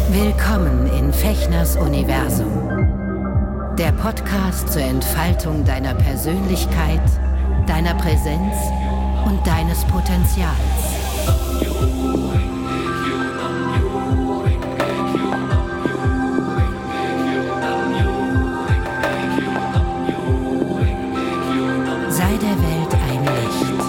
Willkommen in Fechners Universum. Der Podcast zur Entfaltung deiner Persönlichkeit, deiner Präsenz und deines Potenzials. Sei der Welt ein Licht.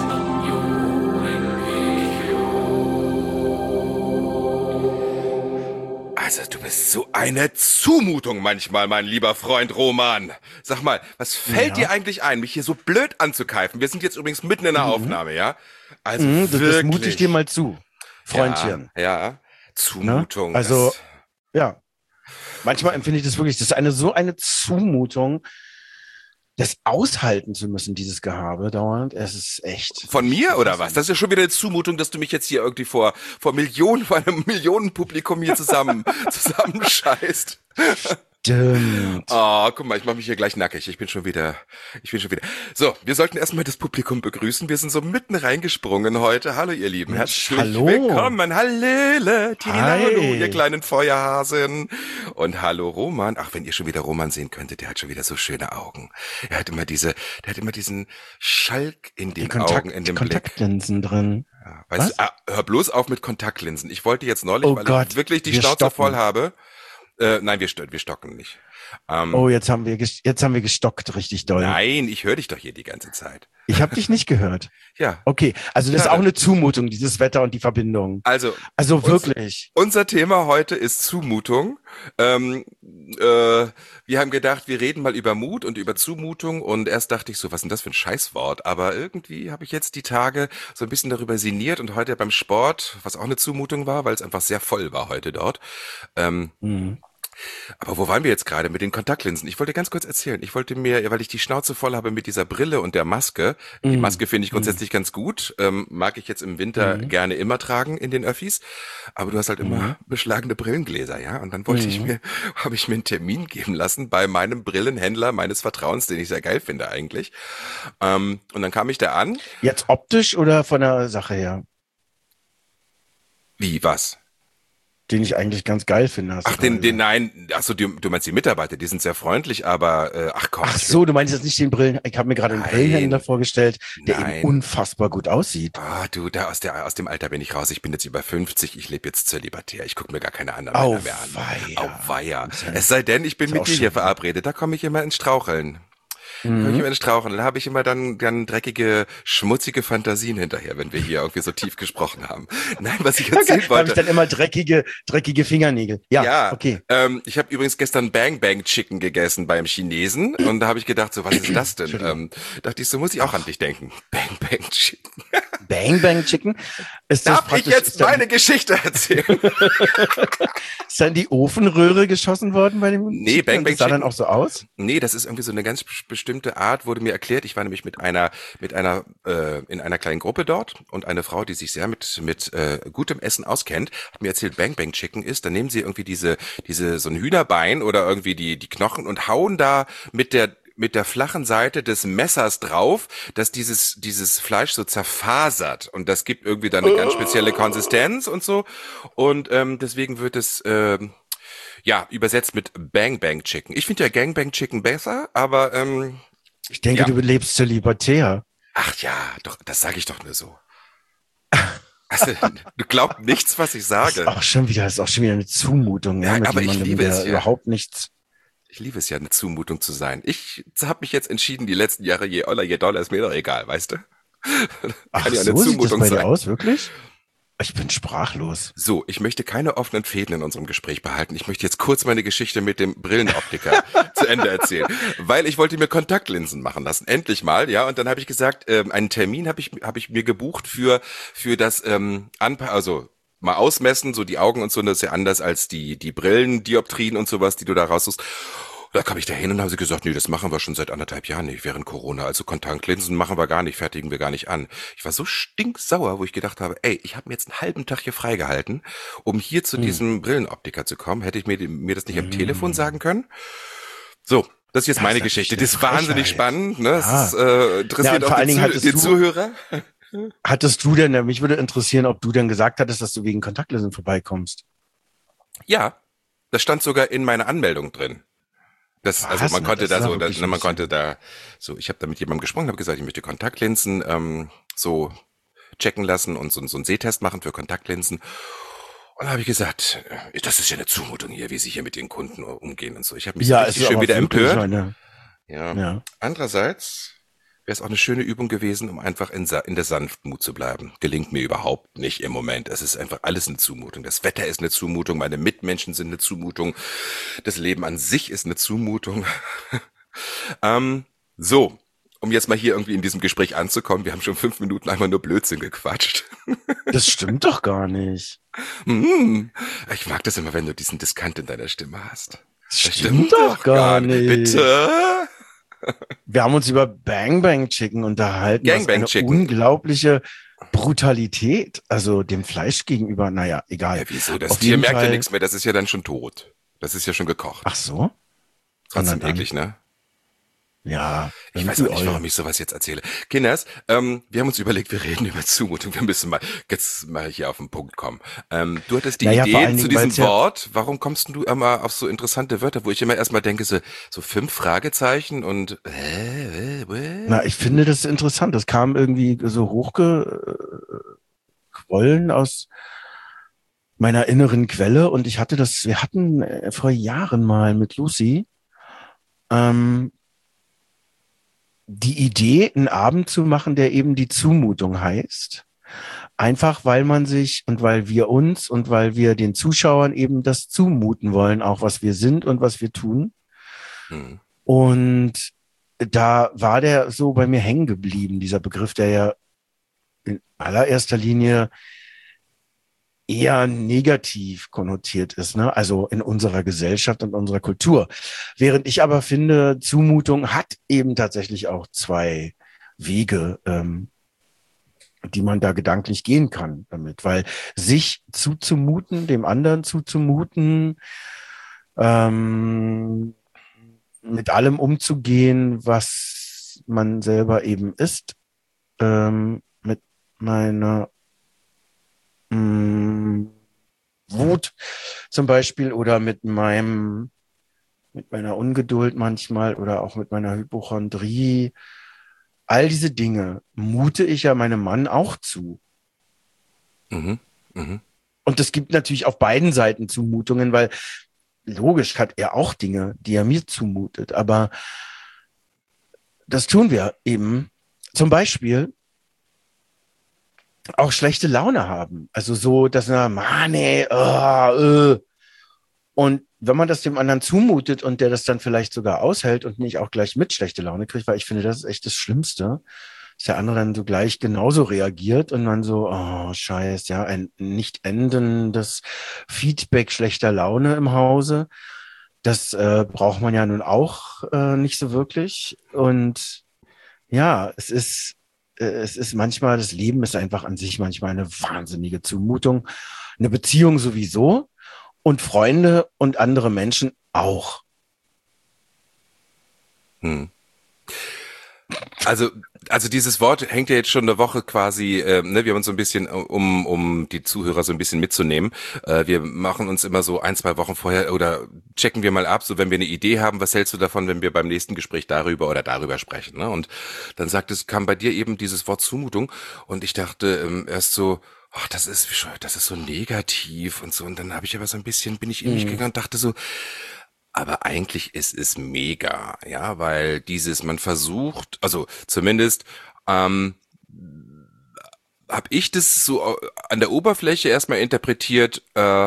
Also, du bist so eine Zumutung manchmal, mein lieber Freund Roman. Sag mal, was fällt dir eigentlich ein, mich hier so blöd anzukeifen? Wir sind jetzt übrigens mitten in der Aufnahme, ja? Also das mute ich dir mal zu, Freundchen. Ja. Zumutung. Ne? Also, ja. Manchmal empfinde ich das wirklich, das ist so eine Zumutung, das aushalten zu müssen, dieses Gehabe dauernd. Es ist echt. Von mir oder was? Das ist ja schon wieder eine Zumutung, dass du mich jetzt hier irgendwie vor einem Millionenpublikum hier zusammenscheißt. Stimmt. Oh, guck mal, ich mache mich hier gleich nackig. Ich bin schon wieder. So, wir sollten erstmal das Publikum begrüßen. Wir sind so mitten reingesprungen heute. Hallo, ihr Lieben. Herzlich willkommen. Hallöle. Hallo, ihr kleinen Feuerhasen. Und hallo, Roman. Ach, wenn ihr schon wieder Roman sehen könntet, der hat schon wieder so schöne Augen. Der hat immer diesen Schalk in den Augen, in dem Blick. Kontaktlinsen drin. Ja, weißt du, hör bloß auf mit Kontaktlinsen. Ich wollte jetzt neulich, ich wirklich die Schnauze voll habe. Nein, wir stocken nicht. Jetzt haben wir gestockt, richtig doll. Nein, ich höre dich doch hier die ganze Zeit. Ich habe dich nicht gehört. Ja. Okay, also das ist auch eine Zumutung, dieses Wetter und die Verbindung. Also wirklich. Unser Thema heute ist Zumutung. Wir haben gedacht, wir reden mal über Mut und über Zumutung und erst dachte ich so, was ist denn das für ein Scheißwort? Aber irgendwie habe ich jetzt die Tage so ein bisschen darüber sinniert und heute beim Sport, was auch eine Zumutung war, weil es einfach sehr voll war heute dort. Aber wo waren wir jetzt gerade mit den Kontaktlinsen? Ich wollte ganz kurz erzählen. Ich wollte mir, weil ich die Schnauze voll habe mit dieser Brille und der Maske. Die Maske finde ich grundsätzlich ganz gut. Mag ich jetzt im Winter gerne immer tragen in den Öffis. Aber du hast halt immer beschlagene Brillengläser, ja? Und dann habe ich mir einen Termin geben lassen bei meinem Brillenhändler meines Vertrauens, den ich sehr geil finde eigentlich. Und dann kam ich da an. Jetzt optisch oder von der Sache her? Wie, was? Den ich eigentlich ganz geil finde. Du meinst die Mitarbeiter, die sind sehr freundlich, aber ach komm. Ach so, du meinst jetzt nicht den Brillen, ich habe mir gerade einen Brillenhändler vorgestellt, der eben unfassbar gut aussieht. Ah, du, aus dem Alter bin ich raus, ich bin jetzt über 50, ich lebe jetzt zölibatär, ich gucke mir gar keine anderen Männer mehr an. Auweia. Es sei denn, ich bin mit dir hier verabredet, da komme ich immer ins Straucheln. Dann habe ich immer dann dreckige, schmutzige Fantasien hinterher, wenn wir hier irgendwie so tief gesprochen haben. Nein, was ich erzählen wollte. Habe ich dann immer dreckige Fingernägel. Ja, okay. Ich habe übrigens gestern Bang Bang Chicken gegessen beim Chinesen und da habe ich gedacht, so was ist das denn? Dachte ich, so muss ich auch an dich denken. Bang Bang Chicken. Bang Bang Chicken? Darf ich jetzt meine Geschichte erzählen? Ist dann die Ofenröhre geschossen worden bei dem Nee, Bang Bang Chicken. Das sah dann auch so aus? Nee, das ist irgendwie so eine ganz bestimmte Art, wurde mir erklärt. Ich war nämlich in einer kleinen Gruppe dort und eine Frau, die sich sehr mit gutem Essen auskennt, hat mir erzählt, Bang Bang Chicken ist, dann nehmen sie irgendwie so ein Hühnerbein oder irgendwie die Knochen und hauen da mit der flachen Seite des Messers drauf, dass dieses Fleisch so zerfasert und das gibt irgendwie dann eine ganz spezielle Konsistenz und so und deswegen wird es übersetzt mit Bang Bang Chicken. Ich finde ja Gang Bang Chicken besser, aber ich denke, du lebst zölibatär. Ach ja, doch, das sage ich doch nur so. Also, du glaubst nichts, was ich sage. Das ist auch schon wieder eine Zumutung. Ja, aber ich liebe es ja. Überhaupt nichts. Ich liebe es ja, eine Zumutung zu sein. Ich habe mich jetzt entschieden, die letzten Jahre, je Oller, je Dollar, ist mir doch egal, weißt du? Ach so, sieht das bei dir aus, wirklich? Ich bin sprachlos. So, ich möchte keine offenen Fäden in unserem Gespräch behalten. Ich möchte jetzt kurz meine Geschichte mit dem Brillenoptiker zu Ende erzählen, weil ich wollte mir Kontaktlinsen machen lassen, endlich mal, ja. Und dann habe ich gesagt, einen Termin habe ich mir gebucht für das mal ausmessen, so die Augen und so, das ist ja anders als die Brillendioptrien und sowas, die du da raussuchst. Da kam ich da hin und haben sie gesagt, nee, das machen wir schon seit 1,5 Jahren nicht, während Corona. Also Kontaktlinsen machen wir gar nicht, fertigen wir gar nicht an. Ich war so stinksauer, wo ich gedacht habe, ey, ich habe mir jetzt einen halben Tag hier freigehalten, um hier zu diesem Brillenoptiker zu kommen. Hätte ich mir das nicht am Telefon sagen können? So, das ist jetzt meine Geschichte. Das ist wahnsinnig spannend, ne? Das interessiert auch den Zuhörer. Hattest du denn, mich würde interessieren, ob du denn gesagt hattest, dass du wegen Kontaktlinsen vorbeikommst. Ja. Das stand sogar in meiner Anmeldung drin. Also Was? man Na, konnte das da ist ja so, wirklich ein man bisschen. konnte da so, ich habe da mit jemandem gesprochen, habe gesagt, ich möchte Kontaktlinsen so checken lassen und so einen Sehtest machen für Kontaktlinsen. Und da habe ich gesagt, das ist ja eine Zumutung hier, wie Sie hier mit Ihren Kunden umgehen und so. Ich habe mich so Ja, richtig ist schön aber wieder wirklich empört. eine. Ja. Ja. Andererseits wäre es auch eine schöne Übung gewesen, um einfach in der Sanftmut zu bleiben. Gelingt mir überhaupt nicht im Moment. Es ist einfach alles eine Zumutung. Das Wetter ist eine Zumutung, meine Mitmenschen sind eine Zumutung, das Leben an sich ist eine Zumutung. Ähm, so, um jetzt mal hier irgendwie in diesem Gespräch anzukommen, wir haben schon 5 Minuten einmal nur Blödsinn gequatscht. Das stimmt doch gar nicht. Hm, ich mag das immer, wenn du diesen Diskant in deiner Stimme hast. Das Das stimmt stimmt doch doch gar gar nicht. nicht. Bitte? Wir haben uns über Bang Bang Chicken unterhalten, was Gangbang eine Chicken. unglaubliche Brutalität, also dem Fleisch gegenüber, naja, egal. Ja, wieso? Das Auf Tier jeden merkt ja Fall. nichts mehr, das ist ja dann schon tot. Das ist ja schon Ach gekocht. so? Na Trotzdem dann. eklig, ne? Ja, Ich dann weiß auch wie nicht, warum Oll. ich sowas jetzt erzähle. Kinders, wir haben uns überlegt, wir reden über Zumutung. Wir müssen mal jetzt mal hier auf den Punkt kommen. Du hattest die Naja, vor Idee allen zu Dingen, weil es diesem ja, Wort. Warum kommst denn du immer auf so interessante Wörter, wo ich immer erstmal denke, so 5 Fragezeichen und na, ich finde das interessant. Das kam irgendwie so hochgequollen aus meiner inneren Quelle und wir hatten vor Jahren mal mit Lucy ähm, die Idee, einen Abend zu machen, der eben die Zumutung heißt. Einfach weil man sich und weil wir uns und weil wir den Zuschauern eben das zumuten wollen, auch was wir sind und was wir tun. hm, Und da war der so bei mir hängen geblieben, dieser Begriff, der ja in allererster Linie eher negativ konnotiert ist, ne? Also in unserer Gesellschaft und unserer Kultur. Während ich aber finde, Zumutung hat eben tatsächlich auch zwei Wege, die man da gedanklich gehen kann damit, weil sich zuzumuten, dem anderen zuzumuten, ähm, mit allem umzugehen, was man selber eben ist, mit meiner mh, Wut zum Beispiel oder mit meiner Ungeduld manchmal oder auch mit meiner Hypochondrie. All diese Dinge mute ich ja meinem Mann auch zu. mhm, mhm, Und es gibt natürlich auf beiden Seiten Zumutungen, weil logisch hat er auch Dinge, die er mir zumutet. Aber das tun wir eben. Zum Beispiel auch schlechte Laune haben. Also so, dass er, Mann, ey, Und wenn man das dem anderen zumutet und der das dann vielleicht sogar aushält und nicht auch gleich mit schlechte Laune kriegt, weil ich finde, das ist echt das Schlimmste, dass der andere dann so gleich genauso reagiert und man so, oh, scheiß, ja, ein nicht endendes Feedback schlechter Laune im Hause. Das braucht man ja nun auch nicht so wirklich. Und ja, es ist manchmal, das Leben ist einfach an sich manchmal eine wahnsinnige Zumutung. Eine Beziehung sowieso und Freunde und andere Menschen auch. hm. Also, also dieses Wort hängt ja jetzt schon eine Woche quasi, ne, wir haben uns so ein bisschen, um die Zuhörer so ein bisschen mitzunehmen, wir machen uns immer so 1, 2 Wochen vorher oder checken wir mal ab, so wenn wir eine Idee haben, was hältst du davon, wenn wir beim nächsten Gespräch darüber oder darüber sprechen, ne? Und dann kam bei dir eben dieses Wort Zumutung und ich dachte erst so, ach, das ist so negativ und so. Und dann habe ich aber so ein bisschen, bin ich in mich Mhm. gegangen und dachte so, aber eigentlich ist es mega, ja, weil man versucht, also zumindest ähm, habe ich das so an der Oberfläche erstmal interpretiert,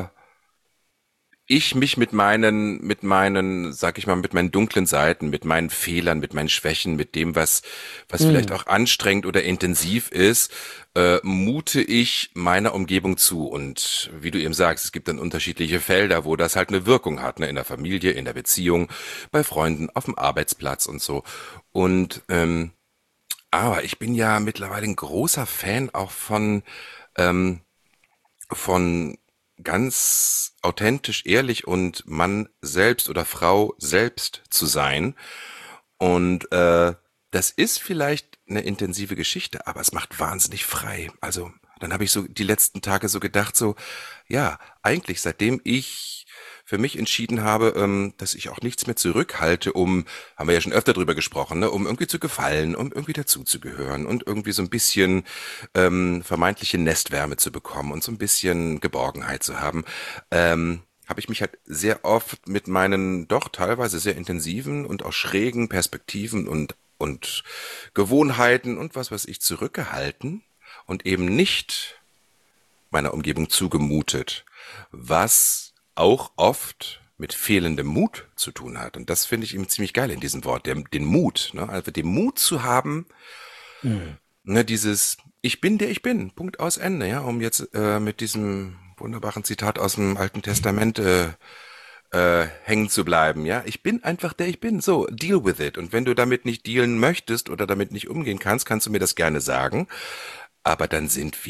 ich mich sag ich mal, mit meinen dunklen Seiten, mit meinen Fehlern, mit meinen Schwächen, mit dem, was vielleicht Mhm. auch anstrengend oder intensiv ist, mute ich meiner Umgebung zu. Und wie du eben sagst, es gibt dann unterschiedliche Felder, wo das halt eine Wirkung hat, ne? In der Familie, in der Beziehung, bei Freunden, auf dem Arbeitsplatz und so. Und aber ich bin ja mittlerweile ein großer Fan auch ähm, von ganz authentisch, ehrlich und Mann selbst oder Frau selbst zu sein. Und das ist vielleicht eine intensive Geschichte, aber es macht wahnsinnig frei. Also dann habe ich so die letzten Tage so gedacht, so, ja, eigentlich seitdem ich für mich entschieden habe, dass ich auch nichts mehr zurückhalte, haben wir ja schon öfter drüber gesprochen, ne, um irgendwie zu gefallen, um irgendwie dazuzugehören und irgendwie so ein bisschen vermeintliche Nestwärme zu bekommen und so ein bisschen Geborgenheit zu haben. Habe ich mich halt sehr oft mit meinen doch teilweise sehr intensiven und auch schrägen Perspektiven und Gewohnheiten und was weiß ich zurückgehalten und eben nicht meiner Umgebung zugemutet, was auch oft mit fehlendem Mut zu tun hat. Und das finde ich eben ziemlich geil in diesem Wort, den Mut, ne? Also den Mut zu haben, ne, dieses Ich bin der ich bin, Punkt aus Ende, ja, um jetzt mit diesem wunderbaren Zitat aus dem Alten Testament hängen zu bleiben, ja. Ich bin einfach der ich bin, so, deal with it. Und wenn du damit nicht dealen möchtest oder damit nicht umgehen kannst, kannst du mir das gerne sagen. Aber dann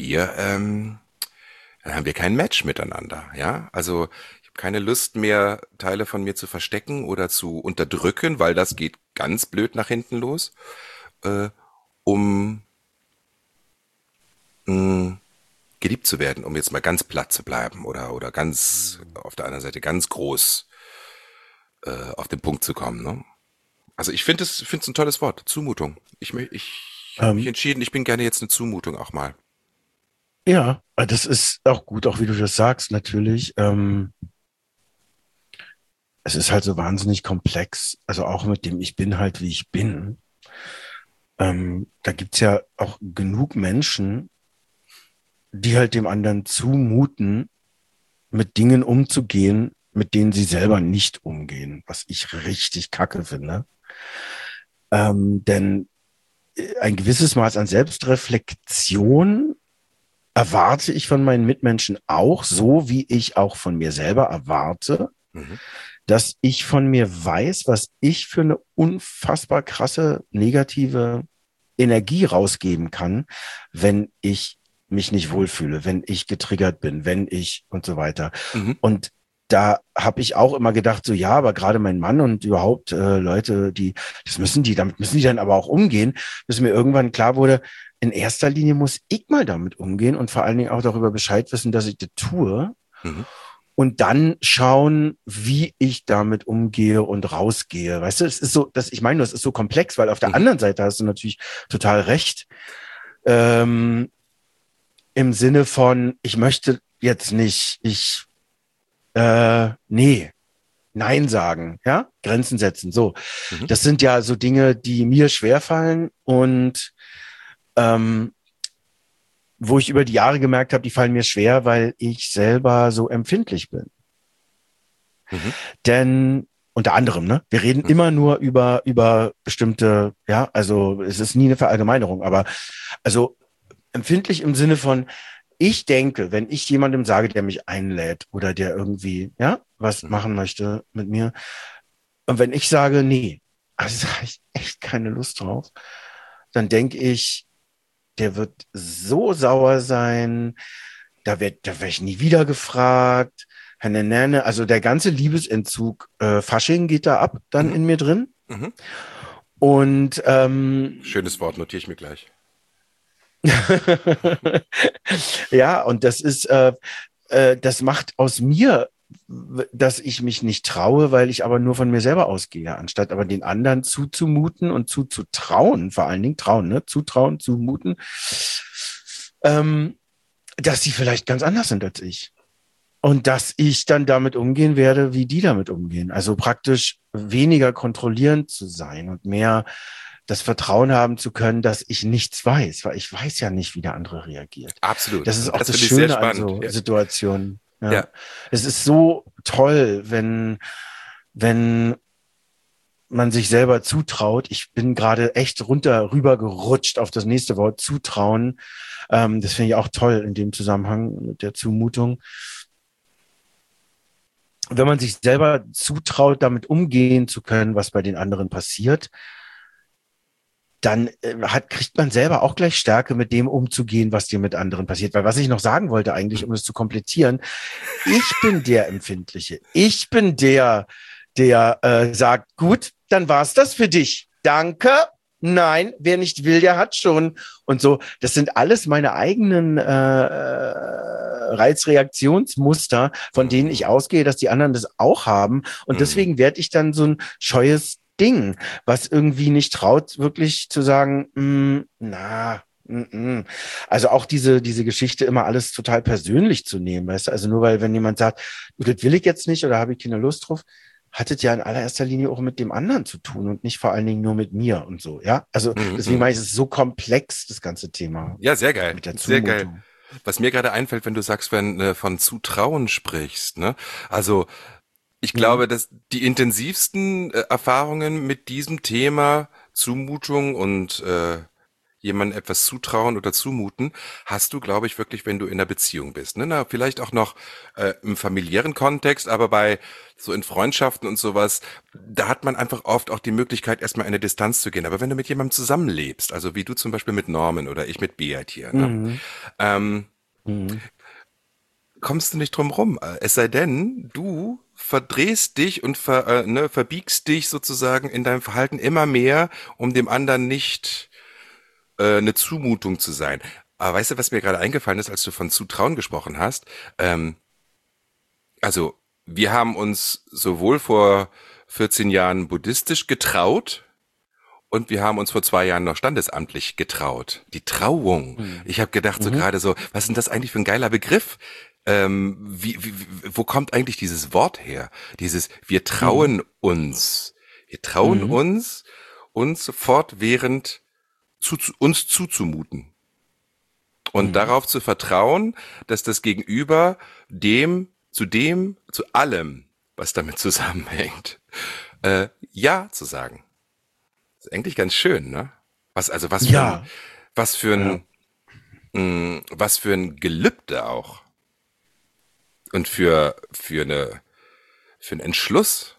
dann haben wir kein Match miteinander, ja. Also ich habe keine Lust mehr, Teile von mir zu verstecken oder zu unterdrücken, weil das geht ganz blöd nach hinten los, um mh, geliebt zu werden, um jetzt mal ganz platt zu bleiben oder ganz auf der anderen Seite ganz groß auf den Punkt zu kommen. Ne? Also ich finde es ein tolles Wort, Zumutung. Ich habe mich Ähm, entschieden, ich bin gerne jetzt eine Zumutung auch mal. ja, das ist auch gut, auch wie du das sagst, natürlich. Es ist halt so wahnsinnig komplex, also auch mit dem Ich bin halt, wie ich bin. Da gibt's ja auch genug Menschen, die halt dem anderen zumuten, mit Dingen umzugehen, mit denen sie selber nicht umgehen, was ich richtig kacke finde. Denn ein gewisses Maß an Selbstreflexion erwarte ich von meinen Mitmenschen auch, so wie ich auch von mir selber erwarte, Mhm. dass ich von mir weiß, was ich für eine unfassbar krasse negative Energie rausgeben kann, wenn ich mich nicht wohlfühle, wenn ich getriggert bin, wenn ich und so weiter. Mhm. Und da habe ich auch immer gedacht, so ja, aber gerade mein Mann und überhaupt Leute, damit müssen die dann aber auch umgehen, bis mir irgendwann klar wurde, in erster Linie muss ich mal damit umgehen und vor allen Dingen auch darüber Bescheid wissen, dass ich das tue Mhm. und dann schauen, wie ich damit umgehe und rausgehe. Weißt du, es ist so, ich meine, das ist so komplex, weil auf der Mhm. anderen Seite hast du natürlich total recht. Ähm, Im Sinne von, ich möchte jetzt nicht, nee, Nein sagen, ja, Grenzen setzen. So, Mhm. das sind ja so Dinge, die mir schwerfallen und ähm, wo ich über die Jahre gemerkt habe, die fallen mir schwer, weil ich selber so empfindlich bin. Mhm. Denn unter anderem, ne, wir reden Mhm. immer nur über bestimmte, ja, also es ist nie eine Verallgemeinerung, aber also empfindlich im Sinne von, ich denke, wenn ich jemandem sage, der mich einlädt oder der irgendwie, ja, was Mhm. machen möchte mit mir, und wenn ich sage, nee, also da habe ich echt keine Lust drauf, dann denke ich, der wird so sauer sein, da werd ich nie wieder gefragt. Also der ganze Liebesentzug, Fasching geht da ab, dann Mhm. in mir drin. Mhm. Und Schönes Wort, notiere ich mir gleich. ja, und das macht aus mir, dass ich mich nicht traue, weil ich aber nur von mir selber ausgehe, anstatt aber den anderen zuzumuten und zuzutrauen, vor allen Dingen trauen, ne? Zutrauen, zumuten, ähm, dass sie vielleicht ganz anders sind als ich. Und dass ich dann damit umgehen werde, wie die damit umgehen. Also praktisch weniger kontrollierend zu sein und mehr das Vertrauen haben zu können, dass ich nichts weiß, weil ich weiß ja nicht, wie der andere reagiert. Absolut. Das ist Und auch das das finde ich sehr Schöne an spannend. so Ja. Situationen. Ja. Ja. Es ist so toll, wenn man sich selber zutraut. Ich bin gerade echt rüber gerutscht auf das nächste Wort, zutrauen. Das finde ich auch toll in dem Zusammenhang mit der Zumutung. Wenn man sich selber zutraut, damit umgehen zu können, was bei den anderen passiert, dann kriegt man selber auch gleich Stärke, mit dem umzugehen, was dir mit anderen passiert. Weil was ich noch sagen wollte eigentlich, Mhm. um es zu komplettieren, ich bin der Empfindliche. Ich bin der sagt, gut, dann war's das für dich. Danke. Nein, wer nicht will, der hat schon. Und so, das sind alles meine eigenen Reizreaktionsmuster, von denen ich ausgehe, dass die anderen das auch haben. Und deswegen werde ich dann so ein scheues Ding, was irgendwie nicht traut, wirklich zu sagen, also auch diese Geschichte immer alles total persönlich zu nehmen, weißt du, also nur weil, wenn jemand sagt, das will ich jetzt nicht oder habe ich keine Lust drauf, hat es ja in allererster Linie auch mit dem anderen zu tun und nicht vor allen Dingen nur mit mir und so, ja, also deswegen meine ich, es ist so komplex, das ganze Thema. Ja, sehr geil, Mit der sehr Zumutung. geil. Was mir gerade einfällt, wenn du sagst, wenn von Zutrauen sprichst, ne? Also ich glaube, dass die intensivsten Erfahrungen mit diesem Thema Zumutung und jemandem etwas zutrauen oder zumuten, hast du, glaube ich, wirklich, wenn du in einer Beziehung bist. Ne? Na, vielleicht auch noch im familiären Kontext, aber bei so in Freundschaften und sowas, da hat man einfach oft auch die Möglichkeit, erstmal eine Distanz zu gehen. Aber wenn du mit jemandem zusammenlebst, also wie du zum Beispiel mit Norman oder ich mit Beat hier, ne? Ähm, kommst du nicht drum rum. Es sei denn, du verdrehst dich und verbiegst dich sozusagen in deinem Verhalten immer mehr, um dem anderen nicht eine Zumutung zu sein. Aber weißt du, was mir gerade eingefallen ist, als du von Zutrauen gesprochen hast? Also, wir haben uns sowohl vor 14 Jahren buddhistisch getraut und wir haben uns vor 2 Jahren noch standesamtlich getraut. Die Trauung. Ich habe gedacht so gerade so, was ist denn das eigentlich für ein geiler Begriff? Wo kommt eigentlich dieses Wort her? Dieses, wir trauen uns. Wir trauen uns fortwährend uns zuzumuten. Und darauf zu vertrauen, dass das Gegenüber zu allem, was damit zusammenhängt, ja zu sagen. Das ist eigentlich ganz schön, ne? Was für ein Gelübde auch. Und für einen Entschluss.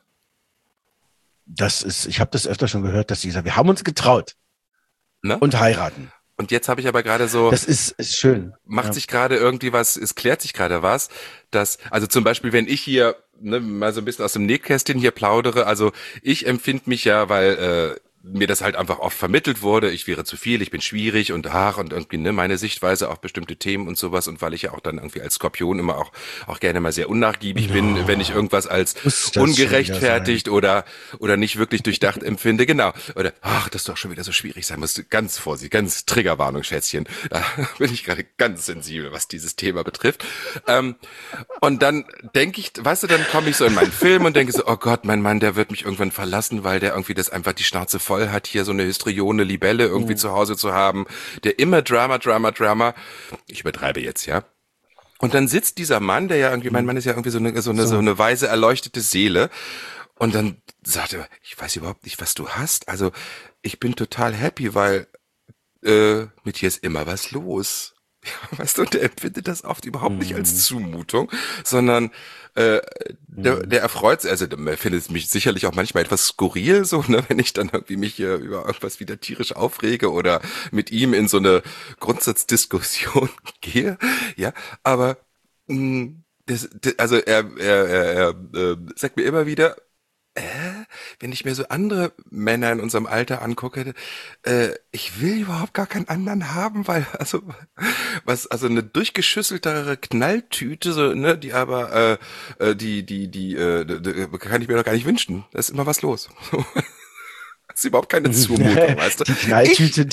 Ich habe das öfter schon gehört, dass sie sagen, wir haben uns getraut. Ne? Und heiraten. Und jetzt habe ich aber gerade so, das ist schön. Macht sich gerade irgendwie was, es klärt sich gerade was, dass, also zum Beispiel, wenn ich hier mal so ein bisschen aus dem Nähkästchen hier plaudere, also ich empfinde mich ja, weil mir das halt einfach oft vermittelt wurde, ich wäre zu viel, ich bin schwierig und irgendwie meine Sichtweise auf bestimmte Themen und sowas, und weil ich ja auch dann irgendwie als Skorpion immer auch gerne mal sehr unnachgiebig bin, wenn ich irgendwas als ungerechtfertigt oder nicht wirklich durchdacht empfinde, genau, oder das doch schon wieder so schwierig sein muss, ganz vorsichtig, ganz Triggerwarnung, Schätzchen, da bin ich gerade ganz sensibel, was dieses Thema betrifft, und dann denke ich, weißt du, dann komme ich so in meinen Film und denke so, oh Gott, mein Mann, der wird mich irgendwann verlassen, weil der irgendwie das einfach die Schnauze voll hat, hier so eine Histrione Libelle irgendwie zu Hause zu haben, der immer Drama, ich übertreibe jetzt, ja. Und dann sitzt dieser Mann, der ja irgendwie, mein Mann ist ja irgendwie so eine weise, erleuchtete Seele, und dann sagt er, ich weiß überhaupt nicht, was du hast, also ich bin total happy, weil mit dir ist immer was los. Ja, weißt du, der empfindet das oft überhaupt nicht als Zumutung, sondern der erfreut sich, also der findet mich sicherlich auch manchmal etwas skurril, so, ne, wenn ich dann irgendwie mich hier über irgendwas wieder tierisch aufrege oder mit ihm in so eine Grundsatzdiskussion gehe, ja, aber also er sagt mir immer wieder, wenn ich mir so andere Männer in unserem Alter angucke, ich will überhaupt gar keinen anderen haben, weil also eine durchgeschüsseltere Knalltüte, so, ne, die aber die kann ich mir doch gar nicht wünschen. Da ist immer was los. Das ist überhaupt keine Zumutung, weißt du? Die Knalltüte,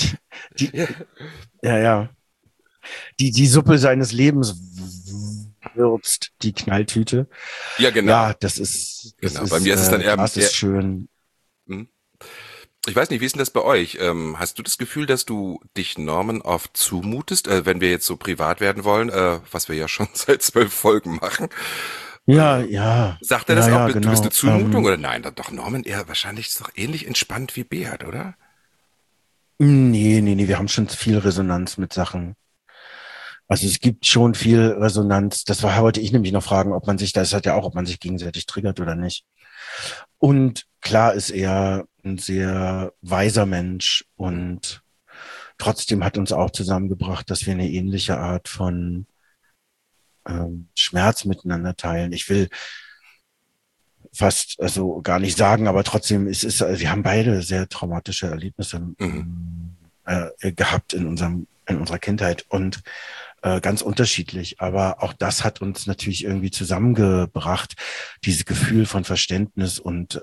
ja. Die Suppe seines Lebens würzt, die Knalltüte. Ja, genau. Ja, das ist bei mir ist es dann eher, das ist schön. Ich weiß nicht, wie ist denn das bei euch? Hast du das Gefühl, dass du dich Norman oft zumutest, wenn wir jetzt so privat werden wollen, was wir ja schon seit 12 Folgen machen? Ja. Sagt er das auch? Genau. Du bist eine Zumutung oder nein? Doch Norman eher wahrscheinlich ist doch ähnlich entspannt wie Beat, oder? Nee, wir haben schon viel Resonanz mit Sachen. Also es gibt schon viel Resonanz. Wollte ich nämlich noch fragen, ob man sich gegenseitig triggert oder nicht. Und klar ist er ein sehr weiser Mensch und trotzdem hat uns auch zusammengebracht, dass wir eine ähnliche Art von Schmerz miteinander teilen. Ich will fast gar nicht sagen, aber trotzdem wir haben beide sehr traumatische Erlebnisse gehabt in unserer Kindheit und ganz unterschiedlich. Aber auch das hat uns natürlich irgendwie zusammengebracht, dieses Gefühl von Verständnis und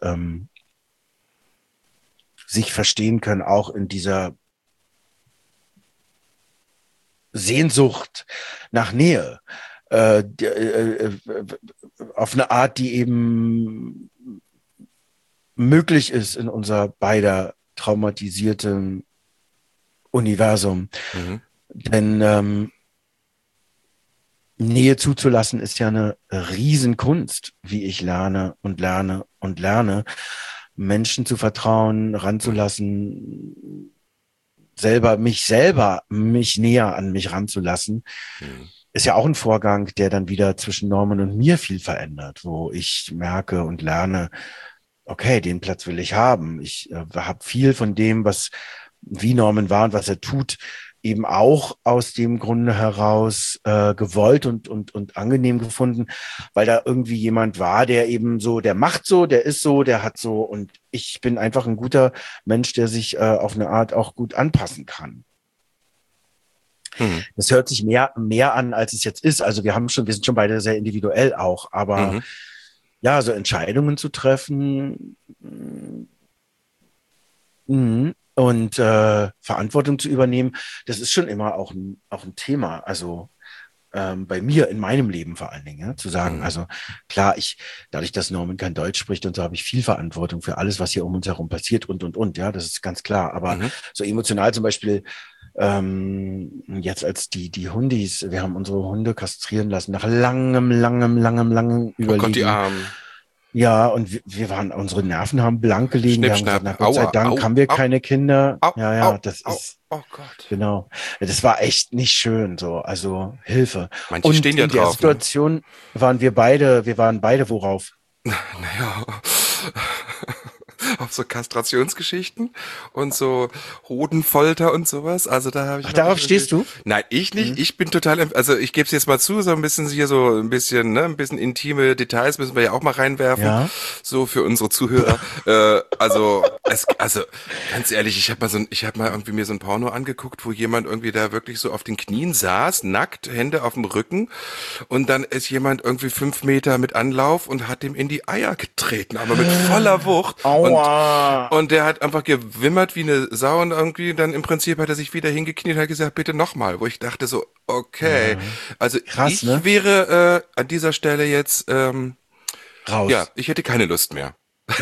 sich verstehen können, auch in dieser Sehnsucht nach Nähe. Auf eine Art, die eben möglich ist in unser beider traumatisiertem Universum. Mhm. Denn Nähe zuzulassen ist ja eine Riesenkunst, wie ich lerne und lerne und lerne. Menschen zu vertrauen, ranzulassen, mich näher an mich ranzulassen, Mhm. ist ja auch ein Vorgang, der dann wieder zwischen Norman und mir viel verändert, wo ich merke und lerne, okay, den Platz will ich haben. Ich habe viel von dem, wie Norman war und was er tut, eben auch aus dem Grunde heraus gewollt und angenehm gefunden, weil da irgendwie jemand war, der eben so, der macht so, der ist so, der hat so und ich bin einfach ein guter Mensch, der sich auf eine Art auch gut anpassen kann. Mhm. Das hört sich mehr an, als es jetzt ist. Also wir sind schon beide sehr individuell auch, aber Mhm. ja, so Entscheidungen zu treffen und Verantwortung zu übernehmen, das ist schon immer auch ein Thema. Also bei mir in meinem Leben vor allen Dingen, ja, zu sagen, Mhm. also klar, dadurch, dass Norman kein Deutsch spricht und so, habe ich viel Verantwortung für alles, was hier um uns herum passiert und, ja, das ist ganz klar. Aber Mhm. so emotional zum Beispiel, jetzt als die Hundis, wir haben unsere Hunde kastrieren lassen, nach langem Oh Gott, die Überlegen. Armen. Ja, und unsere Nerven haben blank gelegen. Wir haben gesagt, na Schnippschnapp. Gott sei Aua. Dank Au. haben wir Au. keine Kinder. Au. Ja, Au. das Au. ist, Oh Gott. genau. Das war echt nicht schön, so. Also Hilfe. Manche Und stehen ja in der drauf, ne? Situation waren wir waren beide worauf? Naja, auf so Kastrationsgeschichten und so Hodenfolter und sowas. Also da habe ich Ach, noch darauf nicht stehst du? Nein, ich nicht. Mhm. Ich bin total, also ich gebe es jetzt mal zu, so ein bisschen hier so ein bisschen, ne, ein bisschen intime Details müssen wir ja auch mal reinwerfen, Ja. so für unsere Zuhörer. Also ganz ehrlich, ich habe mal irgendwie mir so ein Porno angeguckt, wo jemand irgendwie da wirklich so auf den Knien saß, nackt, Hände auf dem Rücken und dann ist jemand irgendwie 5 Meter mit Anlauf und hat ihm in die Eier getreten, aber mit voller Wucht. Aua. Und der hat einfach gewimmert wie eine Sau und irgendwie dann im Prinzip hat er sich wieder hingekniet und hat gesagt, bitte nochmal, wo ich dachte so, okay, Ja. also Krass, ich ne? wäre an dieser Stelle jetzt, ja, Raus. ich hätte keine Lust mehr.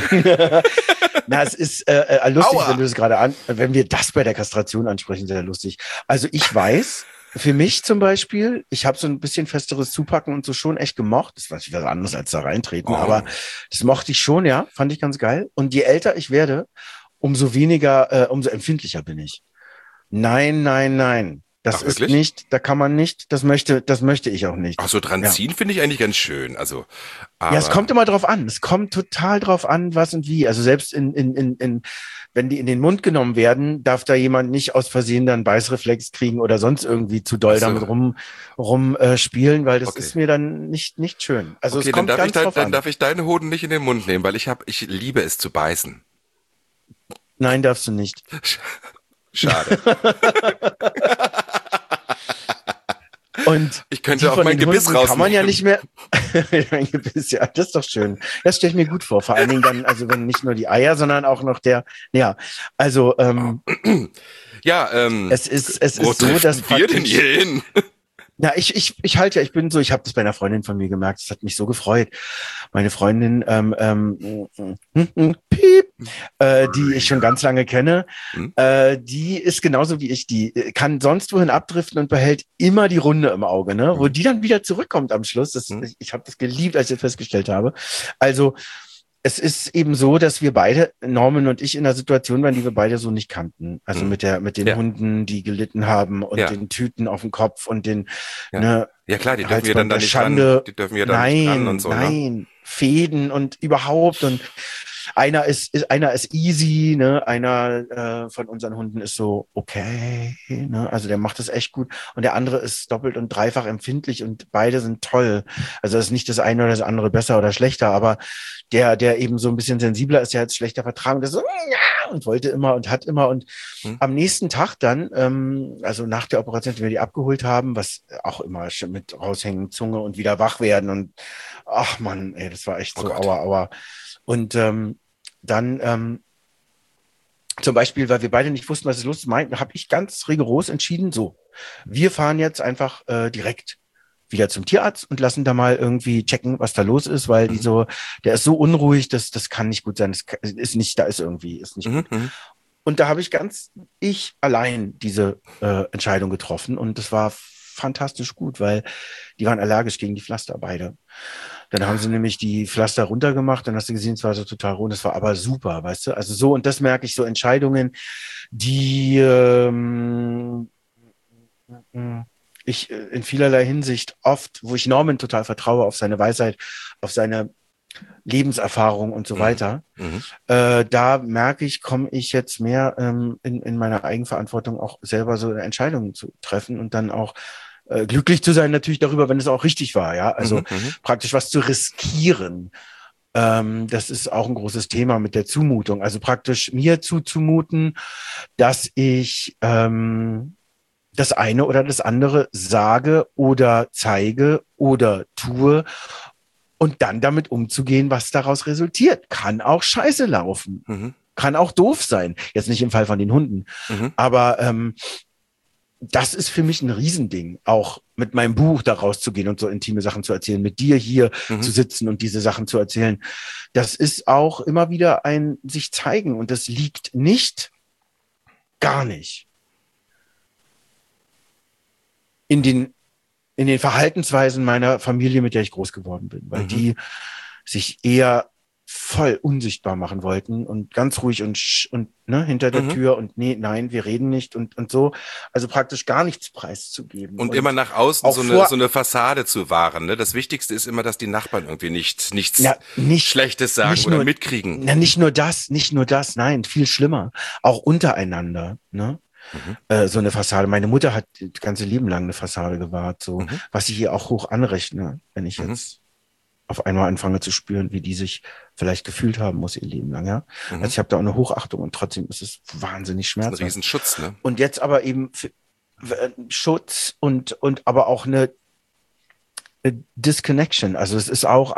Na, es ist lustig, Aua! wenn du es wenn wir das bei der Kastration ansprechen, sehr lustig. Also ich weiß, für mich zum Beispiel, ich habe so ein bisschen festeres Zupacken und so schon echt gemocht. Das war was anderes als da reintreten, Oh. aber das mochte ich schon, ja, fand ich ganz geil. Und je älter ich werde, umso empfindlicher bin ich. Nein, nein, nein. Das Ach, ist wirklich? nicht, da kann man nicht, das möchte ich auch nicht. Ach so, dran Ja. ziehen finde ich eigentlich ganz schön, also, Ja, es kommt aber, immer drauf an. Es kommt total drauf an, was und wie. Also selbst wenn die in den Mund genommen werden, darf da jemand nicht aus Versehen dann einen Beißreflex kriegen oder sonst irgendwie zu doll Ach so. damit spielen, weil das Okay. ist mir dann nicht schön. Also okay, es kommt ganz drauf dann an. darf ich deine Hoden nicht in den Mund nehmen, weil ich liebe es zu beißen. Nein, darfst du nicht. Schade. Und Ich könnte die auch von mein den Gebiss Hunden kann man ja rausnehmen. nicht mehr. Mein Gebiss, ja, das ist doch schön. Das stelle ich mir gut vor. Vor allen Dingen dann, also wenn nicht nur die Eier, sondern auch noch ja, also Ja, es ist wo so, dass driften wir denn hier hin? ja, ich halte ja, ich habe das bei einer Freundin von mir gemerkt, das hat mich so gefreut. Meine Freundin, piep, die ich schon ganz lange kenne, Hm? die ist genauso wie ich, die kann sonst wohin abdriften und behält immer die Runde im Auge, ne? Wo die dann wieder zurückkommt am Schluss. Ich habe das geliebt, als ich das festgestellt habe. Also es ist eben so, dass wir beide, Norman und ich, in einer Situation waren, die wir beide so nicht kannten. Also mit den Ja. Hunden, die gelitten haben und Ja. den Tüten auf dem Kopf und den, Ja. ne, Ja klar, die dürfen Halsband ja dann da der nicht Schande. ran. Die dürfen ja dann nicht ran und so, ne? Nein, Fäden und überhaupt und Einer ist easy, ne? Einer von unseren Hunden ist so okay, ne? Also der macht das echt gut. Und der andere ist doppelt und dreifach empfindlich und beide sind toll. Also das ist nicht das eine oder das andere besser oder schlechter, aber der eben so ein bisschen sensibler ist, der hat schlechter vertragen. Das ist so, ja, und wollte immer und hat immer. Und am nächsten Tag dann, also nach der Operation, wenn wir die abgeholt haben, was auch immer schon mit raushängen, Zunge und wieder wach werden und ach Mann, ey, das war echt so aua. Und dann zum Beispiel, weil wir beide nicht wussten, was es los ist, habe ich ganz rigoros entschieden, so, wir fahren jetzt einfach direkt wieder zum Tierarzt und lassen da mal irgendwie checken, was da los ist, weil der ist so unruhig, das kann nicht gut sein, ist nicht gut. Und da habe ich allein diese Entscheidung getroffen und das war fantastisch gut, weil die waren allergisch gegen die Pflaster, beide. Dann haben sie nämlich die Pflaster runtergemacht, dann hast du gesehen, es war so total rund, das war aber super, weißt du? Also so, und das merke ich, so Entscheidungen, die ich in vielerlei Hinsicht oft, wo ich Norman total vertraue, auf seine Weisheit, auf seine Lebenserfahrung und so weiter. Da merke ich, komme ich jetzt mehr in meiner Eigenverantwortung auch selber so Entscheidungen zu treffen und dann auch glücklich zu sein natürlich darüber, wenn es auch richtig war, ja. Also praktisch was zu riskieren. Das ist auch ein großes Thema mit der Zumutung. Also praktisch mir zuzumuten, dass ich das eine oder das andere sage oder zeige oder tue und dann damit umzugehen, was daraus resultiert. Kann auch scheiße laufen. Kann auch doof sein. Jetzt nicht im Fall von den Hunden. Aber das ist für mich ein Riesending, auch mit meinem Buch da rauszugehen und so intime Sachen zu erzählen, mit dir hier zu sitzen und diese Sachen zu erzählen. Das ist auch immer wieder ein sich zeigen und das liegt gar nicht in den Verhaltensweisen meiner Familie, mit der ich groß geworden bin, weil die sich eher voll unsichtbar machen wollten und ganz ruhig und ne, hinter der Tür und nein, wir reden nicht und so. Also praktisch gar nichts preiszugeben. Und immer nach außen so eine Fassade zu wahren. Ne? Das Wichtigste ist immer, dass die Nachbarn irgendwie nichts Schlechtes sagen oder mitkriegen. Nicht nur das, nein, viel schlimmer. Auch untereinander, ne? So eine Fassade. Meine Mutter hat das ganze Leben lang eine Fassade gewahrt, so, was ich ihr auch hoch anrechne, wenn ich jetzt auf einmal anfange zu spüren, wie die sich vielleicht gefühlt haben muss ihr Leben lang, ja. Also ich habe da auch eine Hochachtung und trotzdem ist es wahnsinnig schmerzhaft. Das ist ein Riesenschutz, ne? Und jetzt aber eben Schutz und aber auch eine Disconnection. Also es ist auch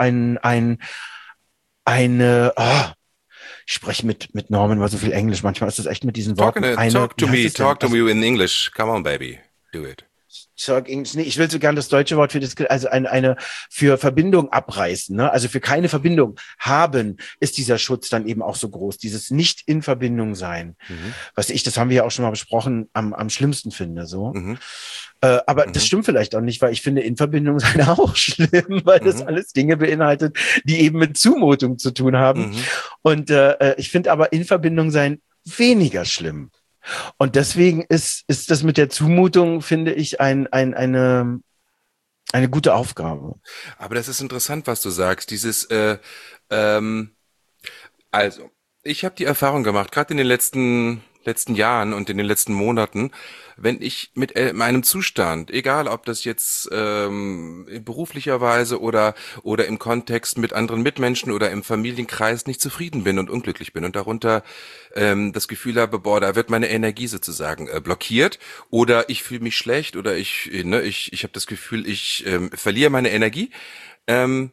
ich spreche mit Norman mal so viel Englisch. Manchmal ist es echt mit diesen Worten. Talk to me in English. Come on, baby. Do it. Nee, ich will so gern das deutsche Wort für eine für Verbindung abreißen, ne? Also für keine Verbindung haben ist dieser Schutz dann eben auch so groß, dieses nicht in Verbindung sein. Das haben wir ja auch schon mal besprochen, am schlimmsten finde, so. Aber das stimmt vielleicht auch nicht, weil ich finde in Verbindung sein auch schlimm, weil das alles Dinge beinhaltet, die eben mit Zumutung zu tun haben. Und ich finde aber in Verbindung sein weniger schlimm. Und deswegen ist das mit der Zumutung, finde ich, eine gute Aufgabe. Aber das ist interessant, was du sagst. Also, ich habe die Erfahrung gemacht, gerade in den letzten Jahren und in den letzten Monaten, wenn ich mit meinem Zustand, egal ob das jetzt in beruflicher Weise oder im Kontext mit anderen Mitmenschen oder im Familienkreis nicht zufrieden bin und unglücklich bin und darunter das Gefühl habe, boah, da wird meine Energie sozusagen blockiert oder ich fühle mich schlecht oder ich habe das Gefühl, ich verliere meine Energie, dann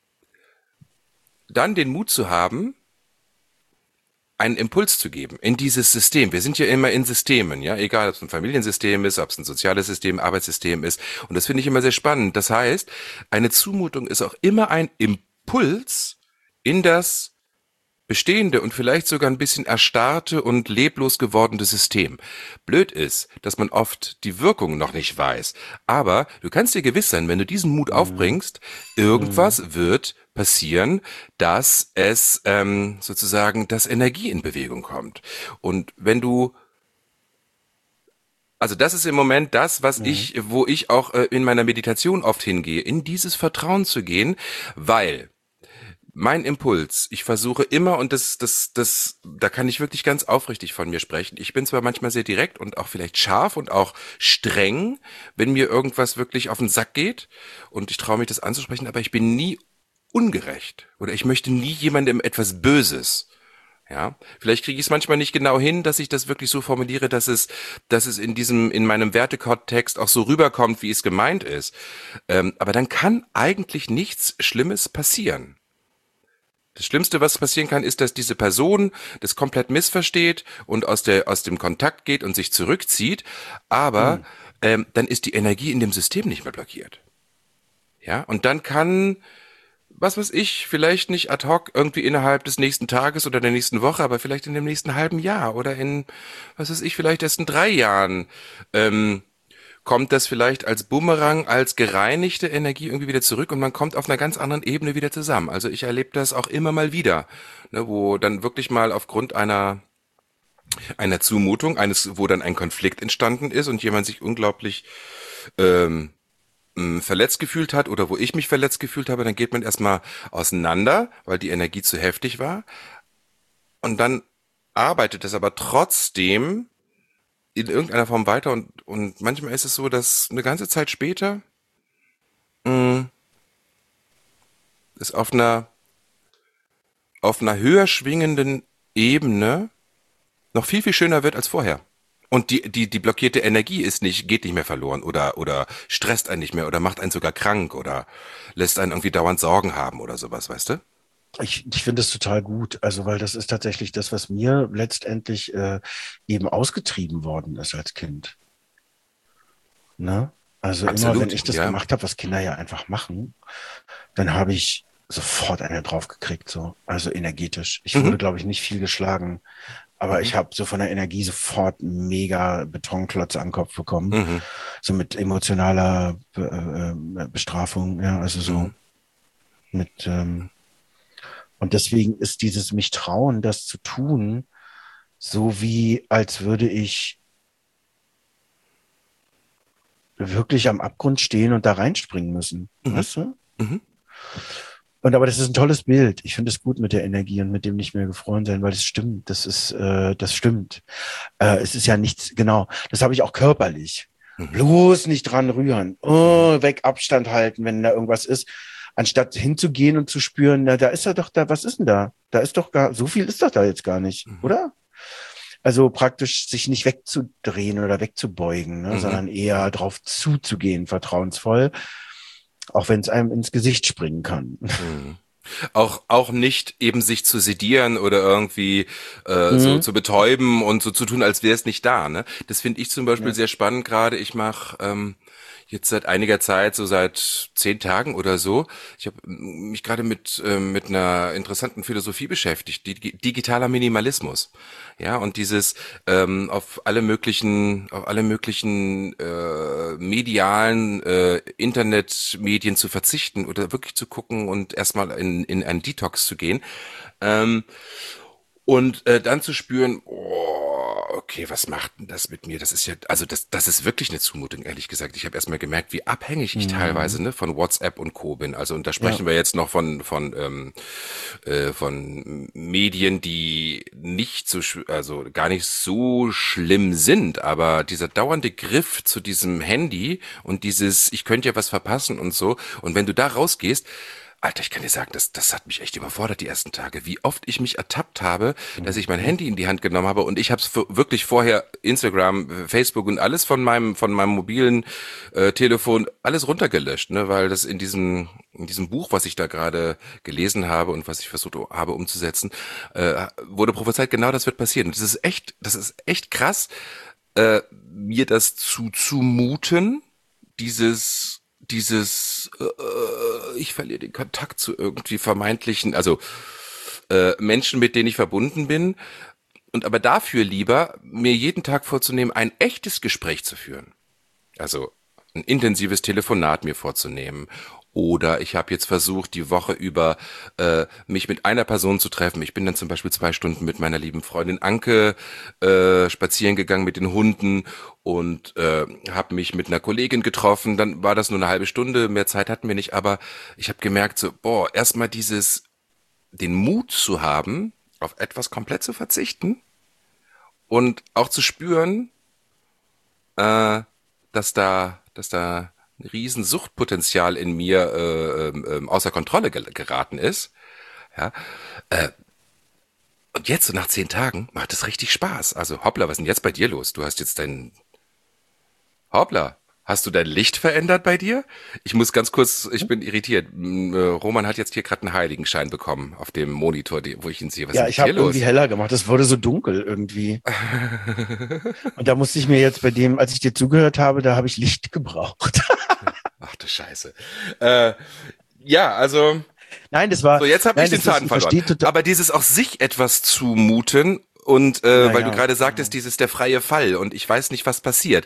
den Mut zu haben, einen Impuls zu geben in dieses System. Wir sind ja immer in Systemen, ja, egal ob es ein Familiensystem ist, ob es ein soziales System, Arbeitssystem ist. Und das finde ich immer sehr spannend. Das heißt, eine Zumutung ist auch immer ein Impuls in das bestehende und vielleicht sogar ein bisschen erstarrte und leblos gewordene System. Blöd ist, dass man oft die Wirkung noch nicht weiß. Aber du kannst dir gewiss sein, wenn du diesen Mut aufbringst, irgendwas wird passieren, dass es sozusagen, dass Energie in Bewegung kommt. Und wenn du, also das ist im Moment das, wo ich auch in meiner Meditation oft hingehe, in dieses Vertrauen zu gehen, weil mein Impuls, ich versuche immer, und da kann ich wirklich ganz aufrichtig von mir sprechen. Ich bin zwar manchmal sehr direkt und auch vielleicht scharf und auch streng, wenn mir irgendwas wirklich auf den Sack geht und ich traue mich das anzusprechen, aber ich bin nie ungerecht oder ich möchte nie jemandem etwas Böses. Ja, vielleicht kriege ich es manchmal nicht genau hin, dass ich das wirklich so formuliere, dass es in meinem Wertekontext auch so rüberkommt, wie es gemeint ist. Aber dann kann eigentlich nichts Schlimmes passieren. Das Schlimmste, was passieren kann, ist, dass diese Person das komplett missversteht und aus dem Kontakt geht und sich zurückzieht. Aber dann ist die Energie in dem System nicht mehr blockiert. Ja, und dann kann, was weiß ich, vielleicht nicht ad hoc irgendwie innerhalb des nächsten Tages oder der nächsten Woche, aber vielleicht in dem nächsten halben Jahr oder in, was weiß ich, vielleicht erst in 3 Jahren, kommt das vielleicht als Bumerang, als gereinigte Energie irgendwie wieder zurück und man kommt auf einer ganz anderen Ebene wieder zusammen. Also ich erlebe das auch immer mal wieder, ne, wo dann wirklich mal aufgrund einer Zumutung, wo dann ein Konflikt entstanden ist und jemand sich unglaublich ähm, verletzt gefühlt hat oder wo ich mich verletzt gefühlt habe, dann geht man erstmal auseinander, weil die Energie zu heftig war. Und dann arbeitet es aber trotzdem in irgendeiner Form weiter und manchmal ist es so, dass eine ganze Zeit später es auf einer höher schwingenden Ebene noch viel, viel schöner wird als vorher. Und die blockierte Energie geht nicht mehr verloren oder stresst einen nicht mehr oder macht einen sogar krank oder lässt einen irgendwie dauernd Sorgen haben oder sowas, weißt du? Ich finde es total gut, also weil das ist tatsächlich das, was mir letztendlich eben ausgetrieben worden ist als Kind. Ne? Also immer, wenn Absolut, ich das ja. gemacht habe, was Kinder ja einfach machen, dann habe ich sofort eine draufgekriegt, so, also energetisch. Ich Mhm, wurde, glaube ich, nicht viel geschlagen, aber mhm, ich habe so von der Energie sofort mega Betonklotze am Kopf bekommen, mhm, so mit emotionaler Bestrafung, ja, also so mhm, mit und deswegen ist dieses mich trauen, das zu tun, so wie als würde ich wirklich am Abgrund stehen und da reinspringen müssen, mhm, weißt du? mhm, Und aber das ist ein tolles Bild. Ich finde es gut mit der Energie und mit dem nicht mehr gefroren sein, weil es stimmt. Das stimmt. Es ist ja nichts, genau. Das habe ich auch körperlich. mhm, Bloß nicht dran rühren. mhm, Oh, weg, Abstand halten, wenn da irgendwas ist. Anstatt hinzugehen und zu spüren, na, da ist er doch da, was ist denn da? Da ist doch gar, so viel ist doch da jetzt gar nicht, mhm, oder? Also praktisch sich nicht wegzudrehen oder wegzubeugen, ne, mhm, sondern eher drauf zuzugehen, vertrauensvoll, auch wenn es einem ins Gesicht springen kann. mhm. Auch nicht eben sich zu sedieren oder irgendwie so Mhm. zu betäuben und so zu tun, als wäre es nicht da. Ne? Das finde ich zum Beispiel Ja. sehr spannend gerade. Ich mache jetzt seit einiger Zeit, so seit 10 Tagen oder so, ich habe mich gerade mit einer interessanten Philosophie beschäftigt, digitaler Minimalismus. Ja, und dieses auf alle möglichen medialen Internetmedien zu verzichten oder wirklich zu gucken und erstmal in einen Detox zu gehen. Ähm, und dann zu spüren, oh, okay, was macht denn das mit mir? Das ist ja, also das ist wirklich eine Zumutung, ehrlich gesagt. Ich habe erstmal gemerkt, wie abhängig ich Mhm. teilweise von WhatsApp und Co. bin. Also und da Ja. sprechen wir jetzt noch von Medien, die nicht so, also gar nicht so schlimm sind, aber dieser dauernde Griff zu diesem Handy und dieses, ich könnte ja was verpassen und so. Und wenn du da rausgehst, Alter, ich kann dir sagen, das hat mich echt überfordert die ersten Tage. Wie oft ich mich ertappt habe, dass ich mein Mhm. Handy in die Hand genommen habe und ich habe es wirklich vorher Instagram, Facebook und alles von meinem mobilen Telefon alles runtergelöscht, ne, weil das in diesem Buch, was ich da gerade gelesen habe und was ich versucht habe umzusetzen, wurde prophezeit, genau das wird passieren. Und das ist echt krass, mir das zuzumuten, ich verliere den Kontakt zu irgendwie vermeintlichen, also Menschen, mit denen ich verbunden bin, und aber dafür lieber mir jeden Tag vorzunehmen, ein echtes Gespräch zu führen. Also ein intensives Telefonat mir vorzunehmen. Oder ich habe jetzt versucht, die Woche über mich mit einer Person zu treffen. Ich bin dann zum Beispiel 2 Stunden mit meiner lieben Freundin Anke spazieren gegangen mit den Hunden und habe mich mit einer Kollegin getroffen. Dann war das nur eine halbe Stunde, mehr Zeit hatten wir nicht. Aber ich habe gemerkt, so, boah, erstmal dieses den Mut zu haben, auf etwas komplett zu verzichten und auch zu spüren, dass da ein riesen Suchtpotenzial in mir außer Kontrolle geraten ist. Ja, und jetzt, so nach 10 Tagen, macht es richtig Spaß. Also, hoppla, was ist denn jetzt bei dir los? Du hast jetzt Hoppla, hast du dein Licht verändert bei dir? Ich muss ganz kurz, ich bin irritiert. Roman hat jetzt hier gerade einen Heiligenschein bekommen auf dem Monitor, wo ich ihn sehe. Was ist Ja, denn ich habe hier los? irgendwie heller gemacht. Es wurde so dunkel irgendwie. Und da musste ich mir jetzt bei dem, als ich dir zugehört habe, da habe ich Licht gebraucht. Ach du Scheiße. Ja, also, Nein, das war. so jetzt habe ich Nein, den das ist, Faden ich verloren. verstehe total. Aber dieses auch sich etwas zumuten und weil du Ja, gerade sagtest, dieses der freie Fall und ich weiß nicht, was passiert.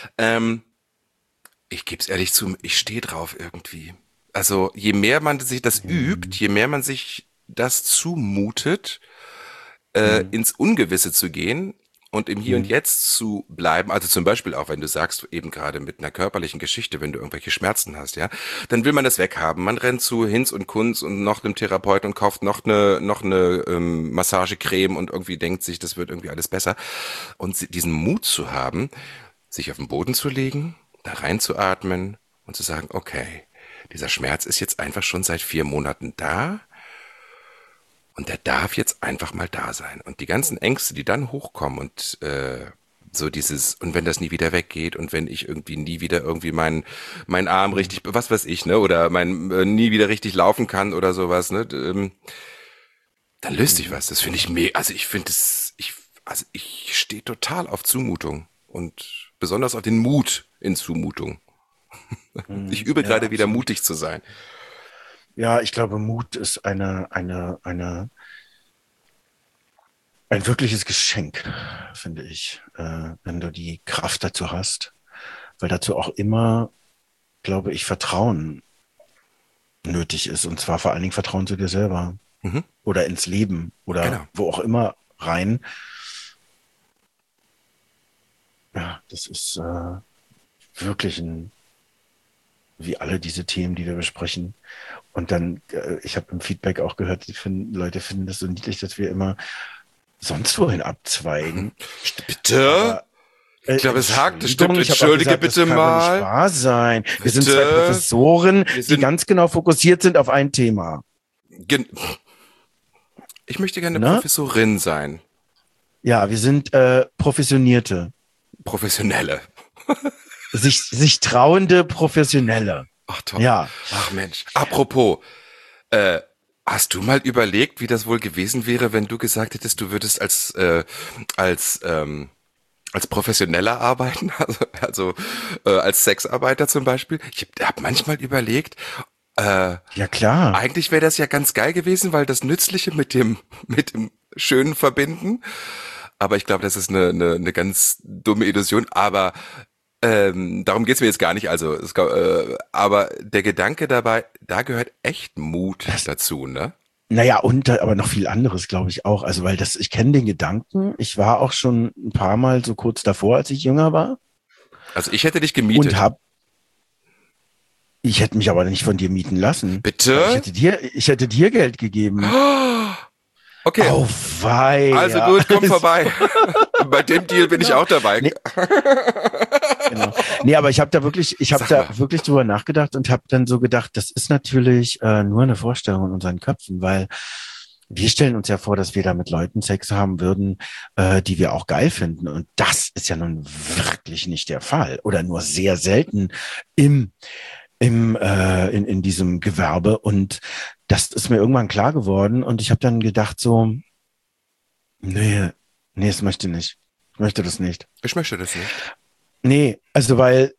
Ich gebe es ehrlich zu, ich stehe drauf irgendwie. Also je mehr man sich das übt, je mehr man sich das zumutet, ins Ungewisse zu gehen und im Hier und Jetzt zu bleiben, also zum Beispiel auch, wenn du sagst, eben gerade mit einer körperlichen Geschichte, wenn du irgendwelche Schmerzen hast, ja, dann will man das weghaben. Man rennt zu Hinz und Kunz und noch einem Therapeuten und kauft noch eine Massagecreme und irgendwie denkt sich, das wird irgendwie alles besser. Und diesen Mut zu haben, sich auf den Boden zu legen, da reinzuatmen und zu sagen, okay, dieser Schmerz ist jetzt einfach schon seit 4 Monaten da. Und der darf jetzt einfach mal da sein. Und die ganzen Ängste, die dann hochkommen und so dieses, und wenn das nie wieder weggeht und wenn ich irgendwie nie wieder irgendwie mein Arm richtig, was weiß ich, ne, oder nie wieder richtig laufen kann oder sowas, ne, dann löst sich was. Das finde ich also ich finde es, also ich stehe total auf Zumutung und besonders auf den Mut in Zumutung. Ich übe Ja, gerade wieder absolut. mutig zu sein. Ja, ich glaube, Mut ist ein wirkliches Geschenk, finde ich, wenn du die Kraft dazu hast, weil dazu auch immer, glaube ich, Vertrauen nötig ist und zwar vor allen Dingen Vertrauen zu dir selber Mhm, oder ins Leben oder genau. wo auch immer rein. Ja, das ist wirklich wie alle diese Themen, die wir besprechen. Und dann, ich habe im Feedback auch gehört, Leute finden das so niedlich, dass wir immer sonst wohin abzweigen. Bitte? Aber Ich glaube, es hakt. Das stimmt. Entschuldigung, ich habe auch Entschuldige gesagt, das bitte kann doch nicht mal. wahr sein. Wir sind zwei Bitte. Professoren, Wir die sind. ganz genau fokussiert sind auf ein Thema. gen- Ich möchte gerne Ne? Professorin sein. Ja, wir sind Professionierte, Professionelle. sich trauende Professionelle. Ach toll. Ja, Ach Mensch. Apropos, äh, hast du mal überlegt, wie das wohl gewesen wäre, wenn du gesagt hättest, du würdest als als Professioneller arbeiten, also als Sexarbeiter zum Beispiel? Ich hab manchmal überlegt, ja klar. eigentlich wäre das ja ganz geil gewesen, weil das Nützliche mit dem Schönen verbinden. Aber ich glaube, das ist eine ganz dumme Illusion. Aber darum geht's mir jetzt gar nicht. Also, aber der Gedanke dabei, da gehört echt Mut dazu, ne? Naja, und aber noch viel anderes, glaube ich auch. Also, weil ich kenne den Gedanken. Ich war auch schon ein paar Mal so kurz davor, als ich jünger war. Also ich hätte dich Und gemietet. ich hätte mich aber nicht von dir mieten lassen. Bitte? Ich hätte dir Geld gegeben. Okay. Auweia. Also gut, komm vorbei. Bei dem Deal bin ich auch dabei. Nee, genau. Nee, aber ich habe Sag da mal. wirklich drüber nachgedacht und habe dann so gedacht, das ist natürlich nur eine Vorstellung in unseren Köpfen, weil wir stellen uns ja vor, dass wir da mit Leuten Sex haben würden, die wir auch geil finden. Und das ist ja nun wirklich nicht der Fall oder nur sehr selten in diesem Gewerbe. Und das ist mir irgendwann klar geworden. Und ich habe dann gedacht so, nee, das möchte ich nicht. Ich möchte das nicht. Ich möchte das nicht. Nee, also weil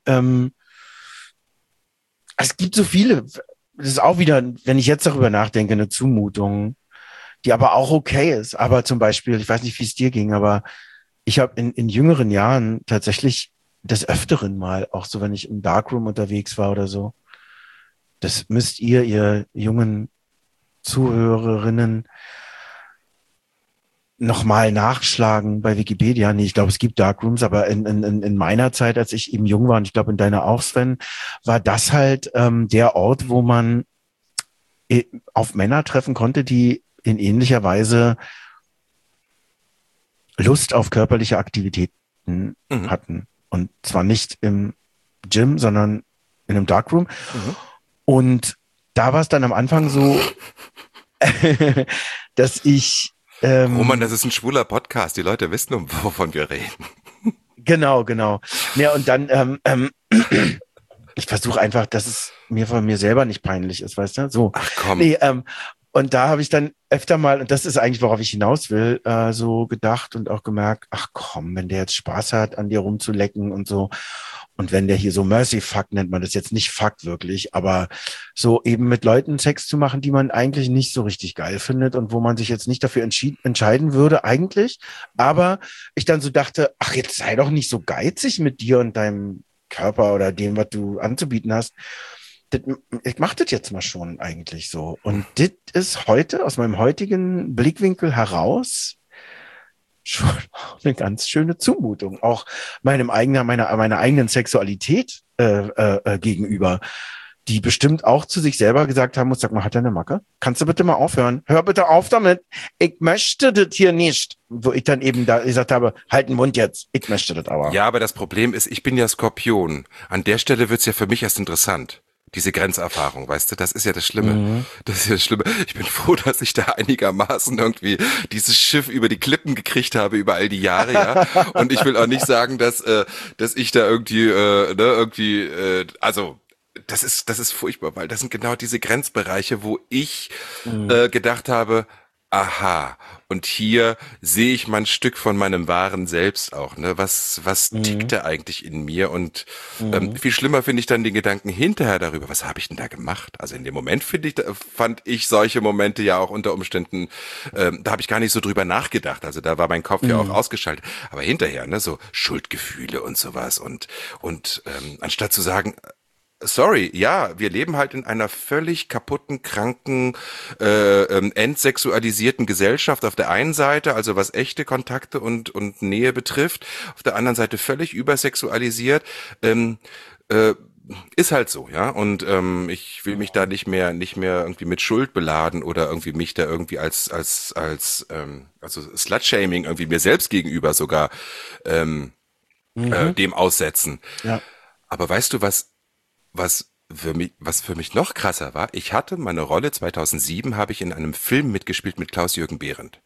es gibt so viele, das ist auch wieder, wenn ich jetzt darüber nachdenke, eine Zumutung, die aber auch okay ist. Aber zum Beispiel, ich weiß nicht, wie es dir ging, aber ich habe in jüngeren Jahren tatsächlich des Öfteren mal, auch so, wenn ich im Darkroom unterwegs war oder so, das müsst ihr jungen Zuhörerinnen, nochmal nachschlagen bei Wikipedia. Nee, ich glaube, es gibt Darkrooms, aber in meiner Zeit, als ich eben jung war, und ich glaube in deiner auch, Sven, war das halt der Ort, wo man auf Männer treffen konnte, die in ähnlicher Weise Lust auf körperliche Aktivitäten hatten. Und zwar nicht im Gym, sondern in einem Darkroom. Und da war es dann am Anfang so, dass ich... Roman, das ist ein schwuler Podcast. Die Leute wissen, wovon wir reden. Genau. Ja, und dann, ich versuche einfach, dass es mir von mir selber nicht peinlich ist, weißt du? So. Ach komm. Nee, und da habe ich dann öfter mal, und das ist eigentlich, worauf ich hinaus will, so gedacht und auch gemerkt, ach komm, wenn der jetzt Spaß hat, an dir rumzulecken und so, und wenn der hier so Mercy Fuck nennt man das jetzt nicht Fuck wirklich, aber so eben mit Leuten Sex zu machen, die man eigentlich nicht so richtig geil findet und wo man sich jetzt nicht dafür entscheiden würde eigentlich, aber ich dann so dachte, ach jetzt sei doch nicht so geizig mit dir und deinem Körper oder dem, was du anzubieten hast. Ich mache das jetzt mal schon eigentlich so. Und das ist heute, aus meinem heutigen Blickwinkel heraus, schon eine ganz schöne Zumutung. Auch meiner eigenen Sexualität gegenüber, die bestimmt auch zu sich selber gesagt haben muss, sag mal, hat er eine Macke? Kannst du bitte mal aufhören? Hör bitte auf damit. Ich möchte das hier nicht. Wo ich dann eben da gesagt habe, halt den Mund jetzt. Ich möchte das aber. Ja, aber das Problem ist, ich bin ja Skorpion. An der Stelle wird's ja für mich erst interessant. Diese Grenzerfahrung, weißt du, das ist ja das Schlimme. Das ist ja das Schlimme. Ich bin froh, dass ich da einigermaßen irgendwie dieses Schiff über die Klippen gekriegt habe über all die Jahre, ja. Und ich will auch nicht sagen, dass ich da irgendwie, also das ist furchtbar, weil das sind genau diese Grenzbereiche, wo ich gedacht habe, aha, und hier sehe ich mal ein Stück von meinem wahren Selbst auch, ne? Was tickt da eigentlich in mir? Und viel schlimmer finde ich dann den Gedanken hinterher darüber, was habe ich denn da gemacht? Also in dem Moment fand ich solche Momente ja auch unter Umständen, da habe ich gar nicht so drüber nachgedacht. Also da war mein Kopf ja auch ausgeschaltet. Aber hinterher, ne, so Schuldgefühle und sowas und anstatt zu sagen, sorry, ja, wir leben halt in einer völlig kaputten, kranken, entsexualisierten Gesellschaft auf der einen Seite, also was echte Kontakte und Nähe betrifft, auf der anderen Seite völlig übersexualisiert, ist halt so, ja, und ich will mich da nicht mehr irgendwie mit Schuld beladen oder irgendwie mich da irgendwie als also Slut-Shaming irgendwie mir selbst gegenüber sogar dem aussetzen. Ja. Aber weißt du, was für mich noch krasser war, ich hatte meine Rolle 2007, habe ich in einem Film mitgespielt mit Klaus-Jürgen Behrendt.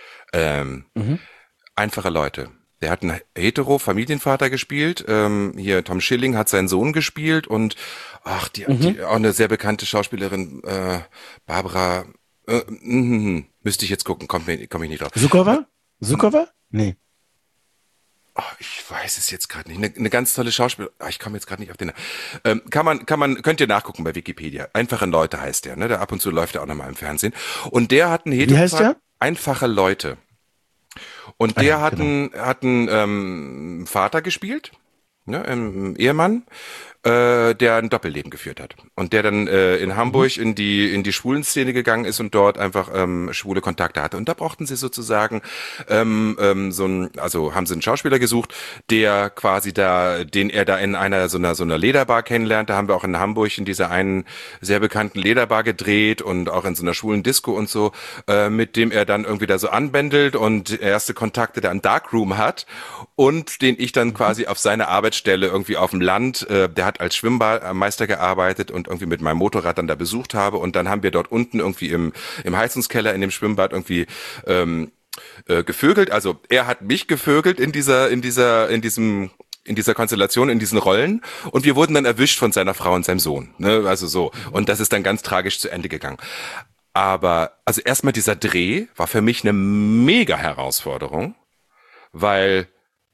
Einfache Leute. Der hat einen Hetero-Familienvater gespielt. Hier Tom Schilling hat seinen Sohn gespielt und die auch eine sehr bekannte Schauspielerin, Barbara, müsste ich jetzt gucken, komm ich nicht drauf. Zuckerwa? Nee. Oh, ich weiß es jetzt gerade nicht. Eine ganz tolle Schauspielerin. Ich komme jetzt gerade nicht auf den. Könnt ihr nachgucken bei Wikipedia. Einfache Leute heißt der, ne? Der ab und zu läuft er auch nochmal im Fernsehen. Und der hat einen Wie heißt der? Einfache Leute. Und der hat einen Vater gespielt, ne? Einen Ehemann, der ein Doppelleben geführt hat. Und der dann in Hamburg in die Schwulenszene gegangen ist und dort einfach schwule Kontakte hatte. Und da brauchten sie sozusagen haben sie einen Schauspieler gesucht, der quasi den er da in einer so einer Lederbar kennenlernt. Da haben wir auch in Hamburg in dieser einen sehr bekannten Lederbar gedreht und auch in so einer schwulen Disco und so, mit dem er dann irgendwie da so anbändelt und erste Kontakte da im Darkroom hat und den ich dann quasi auf seine Arbeitsstelle irgendwie auf dem Land, der hat als Schwimmmeister gearbeitet und irgendwie mit meinem Motorrad dann da besucht habe und dann haben wir dort unten irgendwie im Heizungskeller in dem Schwimmbad irgendwie gevögelt. Also er hat mich gevögelt in dieser Konstellation, in diesen Rollen und wir wurden dann erwischt von seiner Frau und seinem Sohn, ne? Also so. Und das ist dann ganz tragisch zu Ende gegangen. Aber also erstmal dieser Dreh war für mich eine mega Herausforderung, weil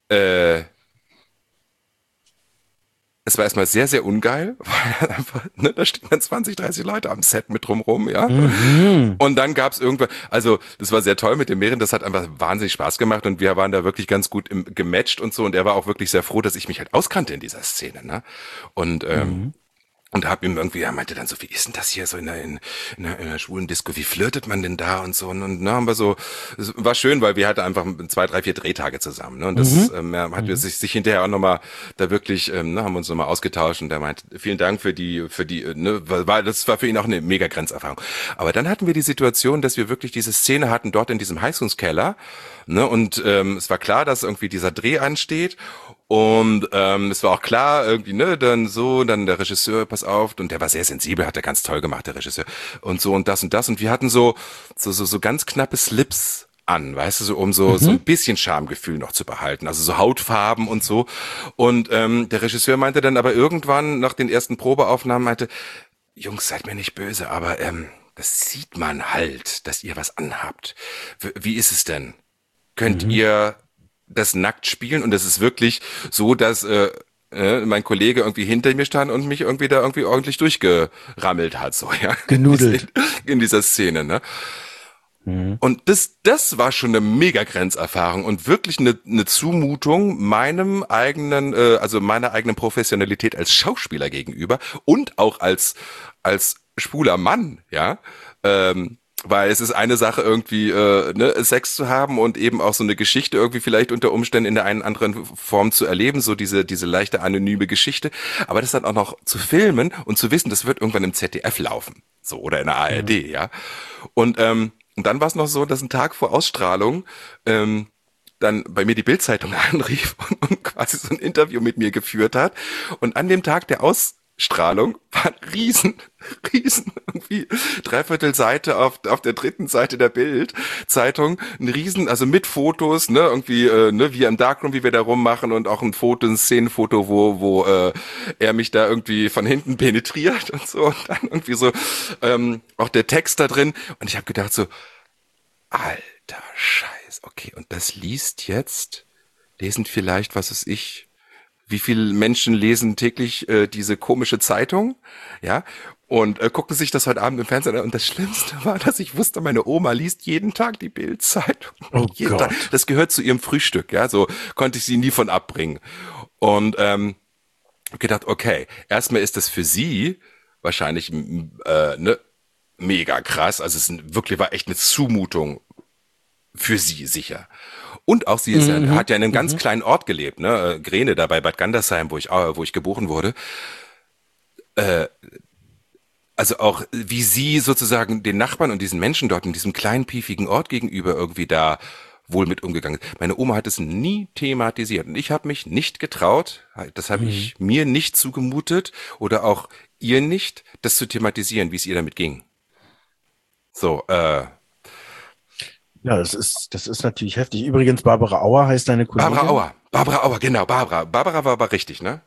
es war erstmal sehr, sehr ungeil, weil einfach, ne, da stehen dann 20, 30 Leute am Set mit drumrum, ja. Und dann gab's irgendwann, also das war sehr toll mit dem Mehren, das hat einfach wahnsinnig Spaß gemacht und wir waren da wirklich ganz gut gematcht und so und er war auch wirklich sehr froh, dass ich mich halt auskannte in dieser Szene, ne. Und Und hab ihm irgendwie, er meinte dann so, wie ist denn das hier so in der schwulen Disco, wie flirtet man denn da und so, und ne, haben wir so, es war schön, weil wir hatten einfach 2, 3, 4 Drehtage zusammen, ne, und das, Mhm. hat wir sich hinterher auch nochmal da wirklich, ne, haben uns nochmal ausgetauscht, und der meint, vielen Dank ne, das war für ihn auch eine mega Grenzerfahrung. Aber dann hatten wir die Situation, dass wir wirklich diese Szene hatten dort in diesem Heizungskeller, ne, und es war klar, dass irgendwie dieser Dreh ansteht. Und es war auch klar, irgendwie, ne, dann der Regisseur, pass auf, und der war sehr sensibel, hat er ganz toll gemacht, der Regisseur. Und so und das und das. Und wir hatten so ganz knappe Slips an, weißt du, so um so ein Mhm. bisschen Schamgefühl noch zu behalten. Also so Hautfarben und so. Und der Regisseur meinte dann aber irgendwann nach den ersten Probeaufnahmen, meinte, Jungs, seid mir nicht böse, aber das sieht man halt, dass ihr was anhabt. Wie ist es denn? Könnt Mhm. ihr das nackt spielen? Und es ist wirklich so, dass mein Kollege irgendwie hinter mir stand und mich irgendwie da irgendwie ordentlich durchgerammelt hat, so, ja, Genudelt. in dieser Szene, ne? Mhm. Und das war schon eine mega Grenzerfahrung und wirklich eine Zumutung also meiner eigenen Professionalität als Schauspieler gegenüber und auch als schwuler Mann, ja. Weil es ist eine Sache irgendwie ne, Sex zu haben und eben auch so eine Geschichte irgendwie vielleicht unter Umständen in der einen anderen Form zu erleben, so diese leichte anonyme Geschichte, aber das dann auch noch zu filmen und zu wissen, das wird irgendwann im ZDF laufen, so oder in der Mhm. ARD, ja. Und dann war es noch so, dass ein Tag vor Ausstrahlung dann bei mir die Bild-Zeitung anrief und quasi so ein Interview mit mir geführt hat. Und an dem Tag der Ausstrahlung war ein riesen, irgendwie dreiviertel Seite auf der dritten Seite der Bild-Zeitung, ein riesen, also mit Fotos, ne, irgendwie, ne, wie im Darkroom, wie wir da rummachen und auch ein Szenenfoto, wo er mich da irgendwie von hinten penetriert und so und dann irgendwie so, auch der Text da drin. Und ich habe gedacht so, alter Scheiß, okay, und das lesen vielleicht, was weiß ich, wie viele Menschen lesen täglich diese komische Zeitung, ja, und gucken sich das heute Abend im Fernsehen an. Und das Schlimmste war, dass ich wusste, meine Oma liest jeden Tag die Bild-Zeitung. Oh Jeden Tag. Gott. Das gehört zu ihrem Frühstück, ja, so konnte ich sie nie von abbringen. Und hab gedacht, okay, erstmal ist das für sie wahrscheinlich ne, mega krass. Also wirklich war echt eine Zumutung für sie sicher. Und auch sie Mhm. hat ja in einem ganz Mhm. kleinen Ort gelebt, ne? Grene, da bei Bad Gandersheim, wo ich geboren wurde. Also auch, wie sie sozusagen den Nachbarn und diesen Menschen dort in diesem kleinen, piefigen Ort gegenüber irgendwie da wohl mit umgegangen ist. Meine Oma hat es nie thematisiert. Und ich habe mich nicht getraut, das habe Mhm. ich mir nicht zugemutet oder auch ihr nicht, das zu thematisieren, wie es ihr damit ging. So, Ja, das ist natürlich heftig. Übrigens, Barbara Auer heißt deine Kollegin. Barbara Auer, genau, Barbara. Barbara war aber richtig, ne?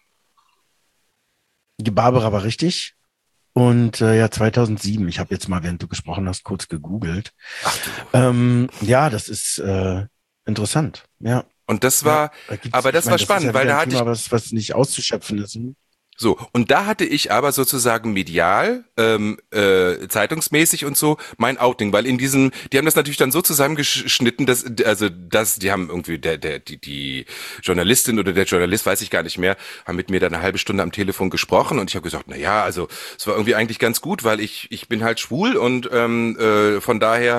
Die Barbara war richtig. Und ja, 2007, ich habe jetzt mal, während du gesprochen hast, kurz gegoogelt. Ach du. Ja, das ist interessant. Ja, Und das ja. war, Da gibt's, aber ich das meine, war das ist spannend, ja weil wieder da ein hatte ich Thema, was nicht auszuschöpfen ist. Hm? so, und da hatte ich aber sozusagen medial, zeitungsmäßig und so, mein Outing, weil die haben das natürlich dann so zusammengeschnitten, die haben irgendwie, die Journalistin oder der Journalist, weiß ich gar nicht mehr, haben mit mir dann eine halbe Stunde am Telefon gesprochen und ich habe gesagt, na ja, also es war irgendwie eigentlich ganz gut, weil ich bin halt schwul und von daher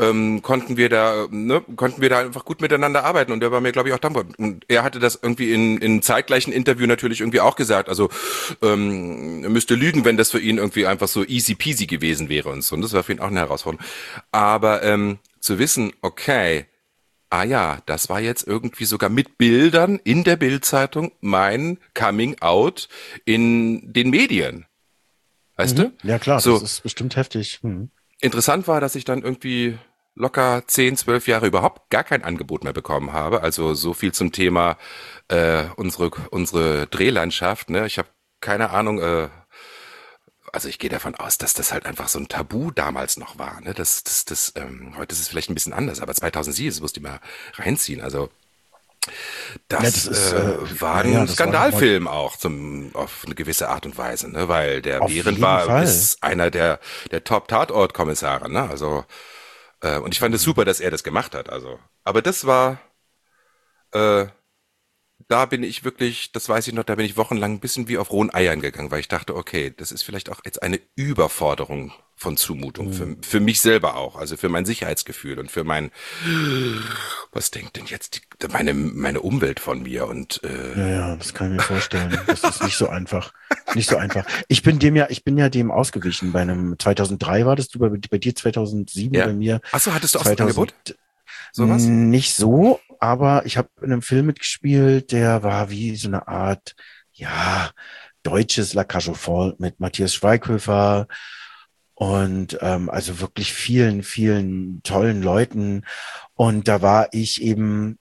konnten wir da einfach gut miteinander arbeiten und der war mir, glaube ich, auch dankbar. Und er hatte das irgendwie in zeitgleichen Interview natürlich irgendwie auch gesagt, also er müsste lügen, wenn das für ihn irgendwie einfach so easy peasy gewesen wäre und so. Und das war für ihn auch eine Herausforderung. Aber zu wissen, okay, ah ja, das war jetzt irgendwie sogar mit Bildern in der Bildzeitung mein Coming Out in den Medien. Weißt Mhm. du? Ja, klar, das So, ist bestimmt heftig. Hm. interessant war, dass ich dann irgendwie locker 10, 12 Jahre überhaupt gar kein Angebot mehr bekommen habe. Also so viel zum Thema unsere Drehlandschaft. Ne? Ich habe keine Ahnung, also ich gehe davon aus, dass das halt einfach so ein Tabu damals noch war. Ne? Heute ist es vielleicht ein bisschen anders, aber 2007, das musst du mal reinziehen. Also Ja, das das ist, war naja, ein das war nochmal Skandalfilm auch auf eine gewisse Art und Weise, ne? Weil der auf Behrendt jeden Fall. ist einer der Top-Tatort-Kommissare, ne? Also und ich fand es Mhm. super, dass er das gemacht hat. Also, aber das war äh, da bin ich wirklich, das weiß ich noch, da bin ich wochenlang ein bisschen wie auf rohen Eiern gegangen, weil ich dachte, okay, das ist vielleicht auch jetzt eine Überforderung von Zumutung, für mich selber auch, also für mein Sicherheitsgefühl und für mein, was denkt denn jetzt meine Umwelt von mir und Ja, das kann ich mir vorstellen. Das ist nicht so einfach. Nicht so einfach. Ich bin ja dem ausgewichen. Bei einem 2003 war das, du bei dir 2007, ja. bei mir Achso, hattest du auch so ein 2000. Angebot? Sowas? Nicht so, aber ich habe in einem Film mitgespielt, der war wie so eine Art, ja, deutsches La Cage aux Folles mit Matthias Schweighöfer und also wirklich vielen, vielen tollen Leuten. Und da war ich eben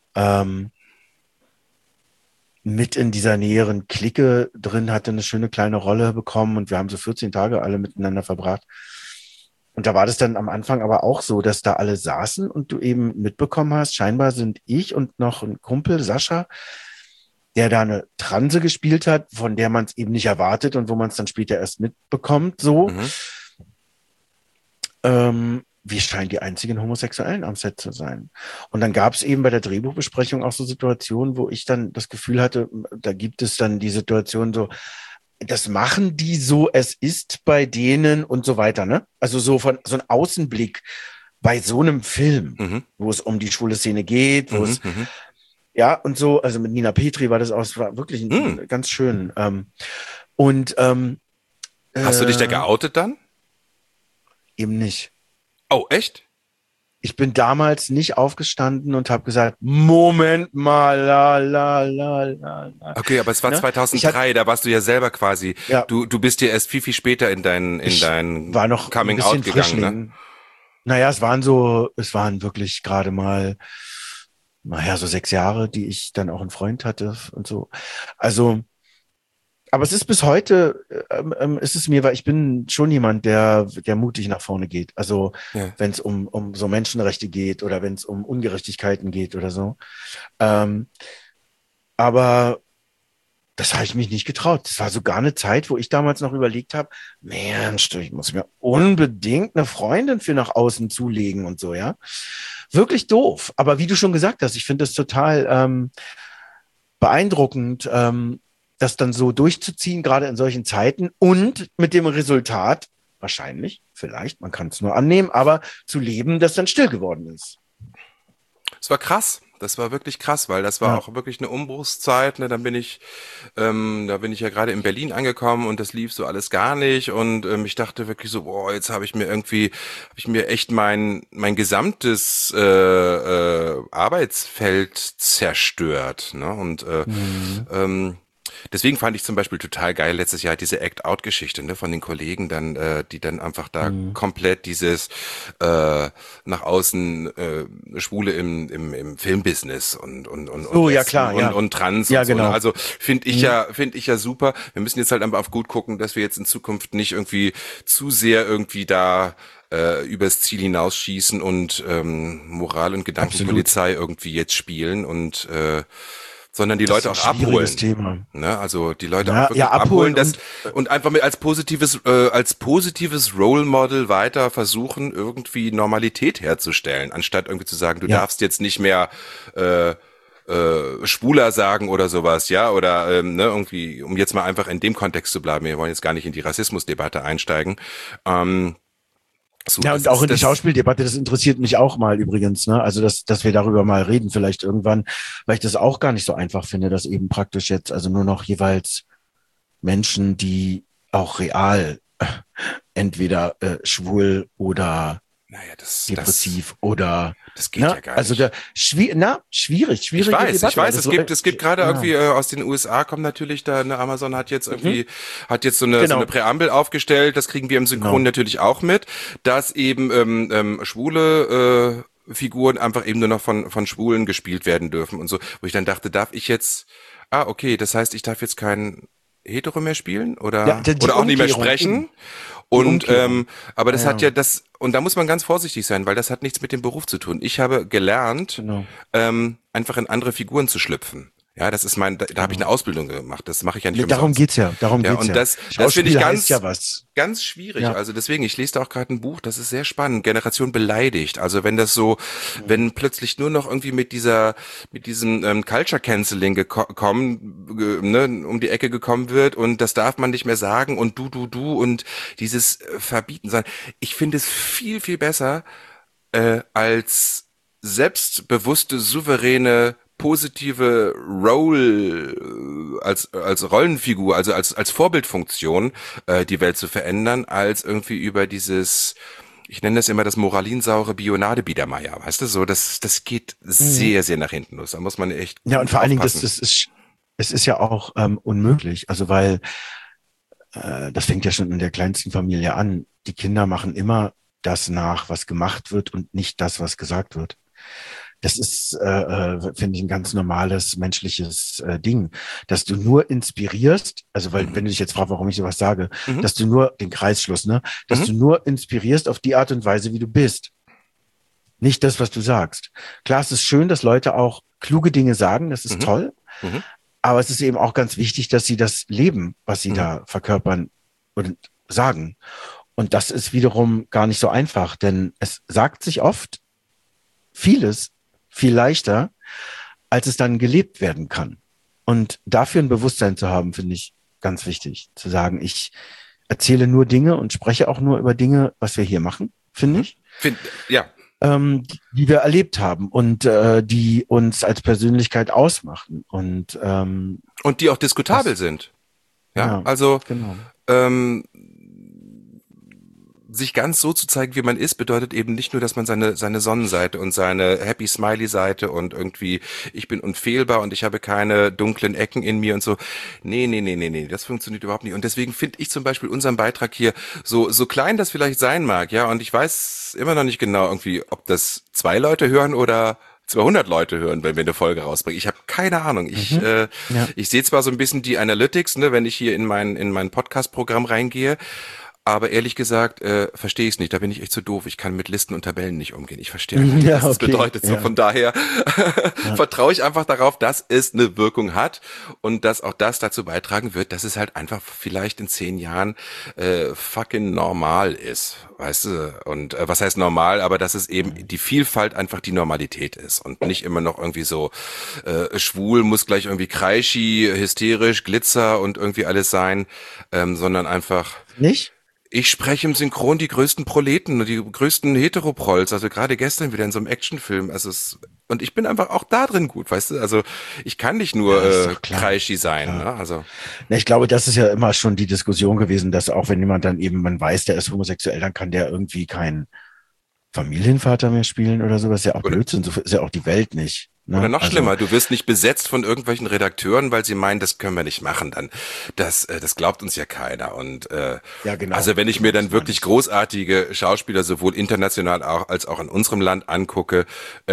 mit in dieser näheren Clique drin, hatte eine schöne kleine Rolle bekommen und wir haben so 14 Tage alle miteinander verbracht. Und da war das dann am Anfang aber auch so, dass da alle saßen und du eben mitbekommen hast, scheinbar sind ich und noch ein Kumpel, Sascha, der da eine Transe gespielt hat, von der man es eben nicht erwartet und wo man es dann später erst mitbekommt, so. Wir scheinen die einzigen Homosexuellen am Set zu sein. Und dann gab es eben bei der Drehbuchbesprechung auch so Situationen, wo ich dann das Gefühl hatte, da gibt es dann die Situation so, das machen die so, es ist bei denen und so weiter, ne? Also so ein Außenblick bei so einem Film, wo es um die schwule Szene geht, wo es, ja, und so, also mit Nina Petri war das auch, es war wirklich ganz schön. Hast du dich da geoutet dann? Eben nicht. Oh, echt? Ich bin damals nicht aufgestanden und habe gesagt, Moment mal, la. Okay, aber es war 2003, da warst du ja selber quasi, ja, du bist ja erst viel später in dein war noch Coming ein bisschen Out gegangen, Frischling. ne? Naja, es waren wirklich gerade mal, naja, so 6 Jahre, die ich dann auch einen Freund hatte und so. Also, aber es ist bis heute, ist es mir, weil ich bin schon jemand, der mutig nach vorne geht. Also Ja. wenn es um so Menschenrechte geht oder wenn es um Ungerechtigkeiten geht oder so. Aber das habe ich mich nicht getraut. Das war sogar eine Zeit, wo ich damals noch überlegt habe, Mensch, ich muss mir unbedingt eine Freundin für nach außen zulegen und so, ja. Wirklich doof. Aber wie du schon gesagt hast, ich finde das total beeindruckend, das dann so durchzuziehen, gerade in solchen Zeiten und mit dem Resultat, wahrscheinlich, vielleicht, man kann es nur annehmen, aber zu leben, das dann still geworden ist. Es war krass. Das war wirklich krass, weil das war auch wirklich eine Umbruchszeit. Ne? Da bin ich ja gerade in Berlin angekommen und das lief so alles gar nicht. Und ich dachte wirklich so, boah, jetzt habe ich mir echt mein gesamtes Arbeitsfeld zerstört. Ne? Und deswegen fand ich zum Beispiel total geil letztes Jahr diese Act-Out-Geschichte, ne, von den Kollegen dann, die dann einfach da komplett dieses nach außen Schwule im Filmbusiness und Oh, ja, klar, ja. und Trans Ja, und so. genau. Ne? Also finde ich ja super. Wir müssen jetzt halt einfach auf gut gucken, dass wir jetzt in Zukunft nicht irgendwie zu sehr irgendwie da übers Ziel hinausschießen und Moral- und Gedankenpolizei irgendwie jetzt spielen und sondern die Leute auch abholen. Thema. Ne? Also die Leute auch wirklich abholen und einfach mit als positives Role Model weiter versuchen, irgendwie Normalität herzustellen, anstatt irgendwie zu sagen, du darfst jetzt nicht mehr Schwuler sagen oder sowas, ja, oder ne, irgendwie, um jetzt mal einfach in dem Kontext zu bleiben, wir wollen jetzt gar nicht in die Rassismusdebatte einsteigen. So, ja, und auch in die Schauspieldebatte, das interessiert mich auch mal übrigens, ne? Also, dass wir darüber mal reden, vielleicht irgendwann, weil ich das auch gar nicht so einfach finde, dass eben praktisch jetzt also nur noch jeweils Menschen, die auch real entweder schwul oder depressiv oder das geht ja gar also nicht. Schwierig. Ich weiß, Debatte. es gibt gerade irgendwie aus den USA kommt natürlich da, ne, Amazon hat jetzt irgendwie, so eine Präambel aufgestellt, das kriegen wir im Synchron natürlich auch mit, dass eben schwule Figuren einfach eben nur noch von Schwulen gespielt werden dürfen und so, wo ich dann dachte, darf ich jetzt, okay, das heißt, ich darf jetzt keinen Hetero mehr spielen oder auch nicht mehr sprechen. Und aber das hat ja das, und da muss man ganz vorsichtig sein, weil das hat nichts mit dem Beruf zu tun. Ich habe gelernt, einfach in andere Figuren zu schlüpfen. Ja, das ist da habe ich eine Ausbildung gemacht. Das mache ich ja nicht Darum umsonst. geht's ja. Und das finde ich Schauspiel heißt ja was. ganz schwierig. Ja. Also deswegen, ich lese da auch gerade ein Buch, das ist sehr spannend. Generation beleidigt. Also wenn das so, wenn plötzlich nur noch irgendwie mit diesem Culture Canceling um die Ecke gekommen wird und das darf man nicht mehr sagen und du und dieses Verbieten sein. Ich finde es viel, viel besser, als selbstbewusste, souveräne, positive als Rollenfigur, also als Vorbildfunktion, die Welt zu verändern, als irgendwie über dieses, ich nenne das immer das moralinsaure Bionade-Biedermeier, weißt du, so, das geht sehr, sehr nach hinten los. Da muss man echt Ja, und vor allen Dingen, aufpassen. es ist ja auch unmöglich. Also weil das fängt ja schon in der kleinsten Familie an. Die Kinder machen immer das nach, was gemacht wird und nicht das, was gesagt wird. Das ist, finde ich, ein ganz normales menschliches Ding, dass du nur inspirierst, also weil, wenn du dich jetzt fragst, warum ich sowas sage, Mhm. dass du nur, den Kreisschluss, ne, dass Mhm. du nur inspirierst auf die Art und Weise, wie du bist. Nicht das, was du sagst. Klar, es ist schön, dass Leute auch kluge Dinge sagen, das ist Mhm. toll, Mhm. aber es ist eben auch ganz wichtig, dass sie das leben, was sie Mhm. da verkörpern und sagen. Und das ist wiederum gar nicht so einfach, denn es sagt sich oft vieles viel leichter, als es dann gelebt werden kann. Und dafür ein Bewusstsein zu haben, finde ich ganz wichtig. Zu sagen, ich erzähle nur Dinge und spreche auch nur über Dinge, was wir hier machen, finde ich, Ja. die wir erlebt haben und die uns als Persönlichkeit ausmachen. Und Und die auch diskutabel sind. Ja, ja, also genau. ähm, sich ganz so zu zeigen, wie man ist, bedeutet eben nicht nur, dass man seine Sonnenseite und seine Happy Smiley Seite und irgendwie ich bin unfehlbar und ich habe keine dunklen Ecken in mir und so. Nee, das funktioniert überhaupt nicht. Und deswegen finde ich zum Beispiel unseren Beitrag hier so klein das vielleicht sein mag, ja, und ich weiß immer noch nicht genau irgendwie, ob das 2 Leute hören oder 200 Leute hören, wenn wir eine Folge rausbringen. Ich habe keine Ahnung. Ja. Ich sehe zwar so ein bisschen die Analytics, ne, wenn ich hier in mein Podcast-Programm reingehe, aber ehrlich gesagt, verstehe ich es nicht. Da bin ich echt zu doof. Ich kann mit Listen und Tabellen nicht umgehen. Ich verstehe einfach nicht, Ja, was das okay. bedeutet. So Ja. von daher Ja. vertraue ich einfach darauf, dass es eine Wirkung hat und dass auch das dazu beitragen wird, dass es halt einfach vielleicht in 10 Jahren fucking normal ist, weißt du? Und was heißt normal? Aber dass es eben die Vielfalt einfach die Normalität ist und nicht immer noch irgendwie so schwul muss gleich irgendwie kreischi, hysterisch, Glitzer und irgendwie alles sein, sondern einfach Nicht? ich spreche im Synchron die größten Proleten und die größten Heteroprols, also gerade gestern wieder in so einem Actionfilm, und ich bin einfach auch da drin gut, weißt du, also ich kann nicht nur Ja, ist doch klar. kreischi sein, Klar. ne? Also Na, ich glaube, das ist ja immer schon die Diskussion gewesen, dass auch wenn jemand dann eben, man weiß, der ist homosexuell, dann kann der irgendwie kein Familienvater mehr spielen oder sowas. Ist ja auch oder Blödsinn, so ist ja auch die Welt nicht. Ne? oder noch Also, schlimmer, du wirst nicht besetzt von irgendwelchen Redakteuren, weil sie meinen, das können wir nicht machen, dann das glaubt uns ja keiner und ja, genau. also wenn ich Genau, mir das dann meine wirklich ich. großartige Schauspieler sowohl international als auch in unserem Land angucke,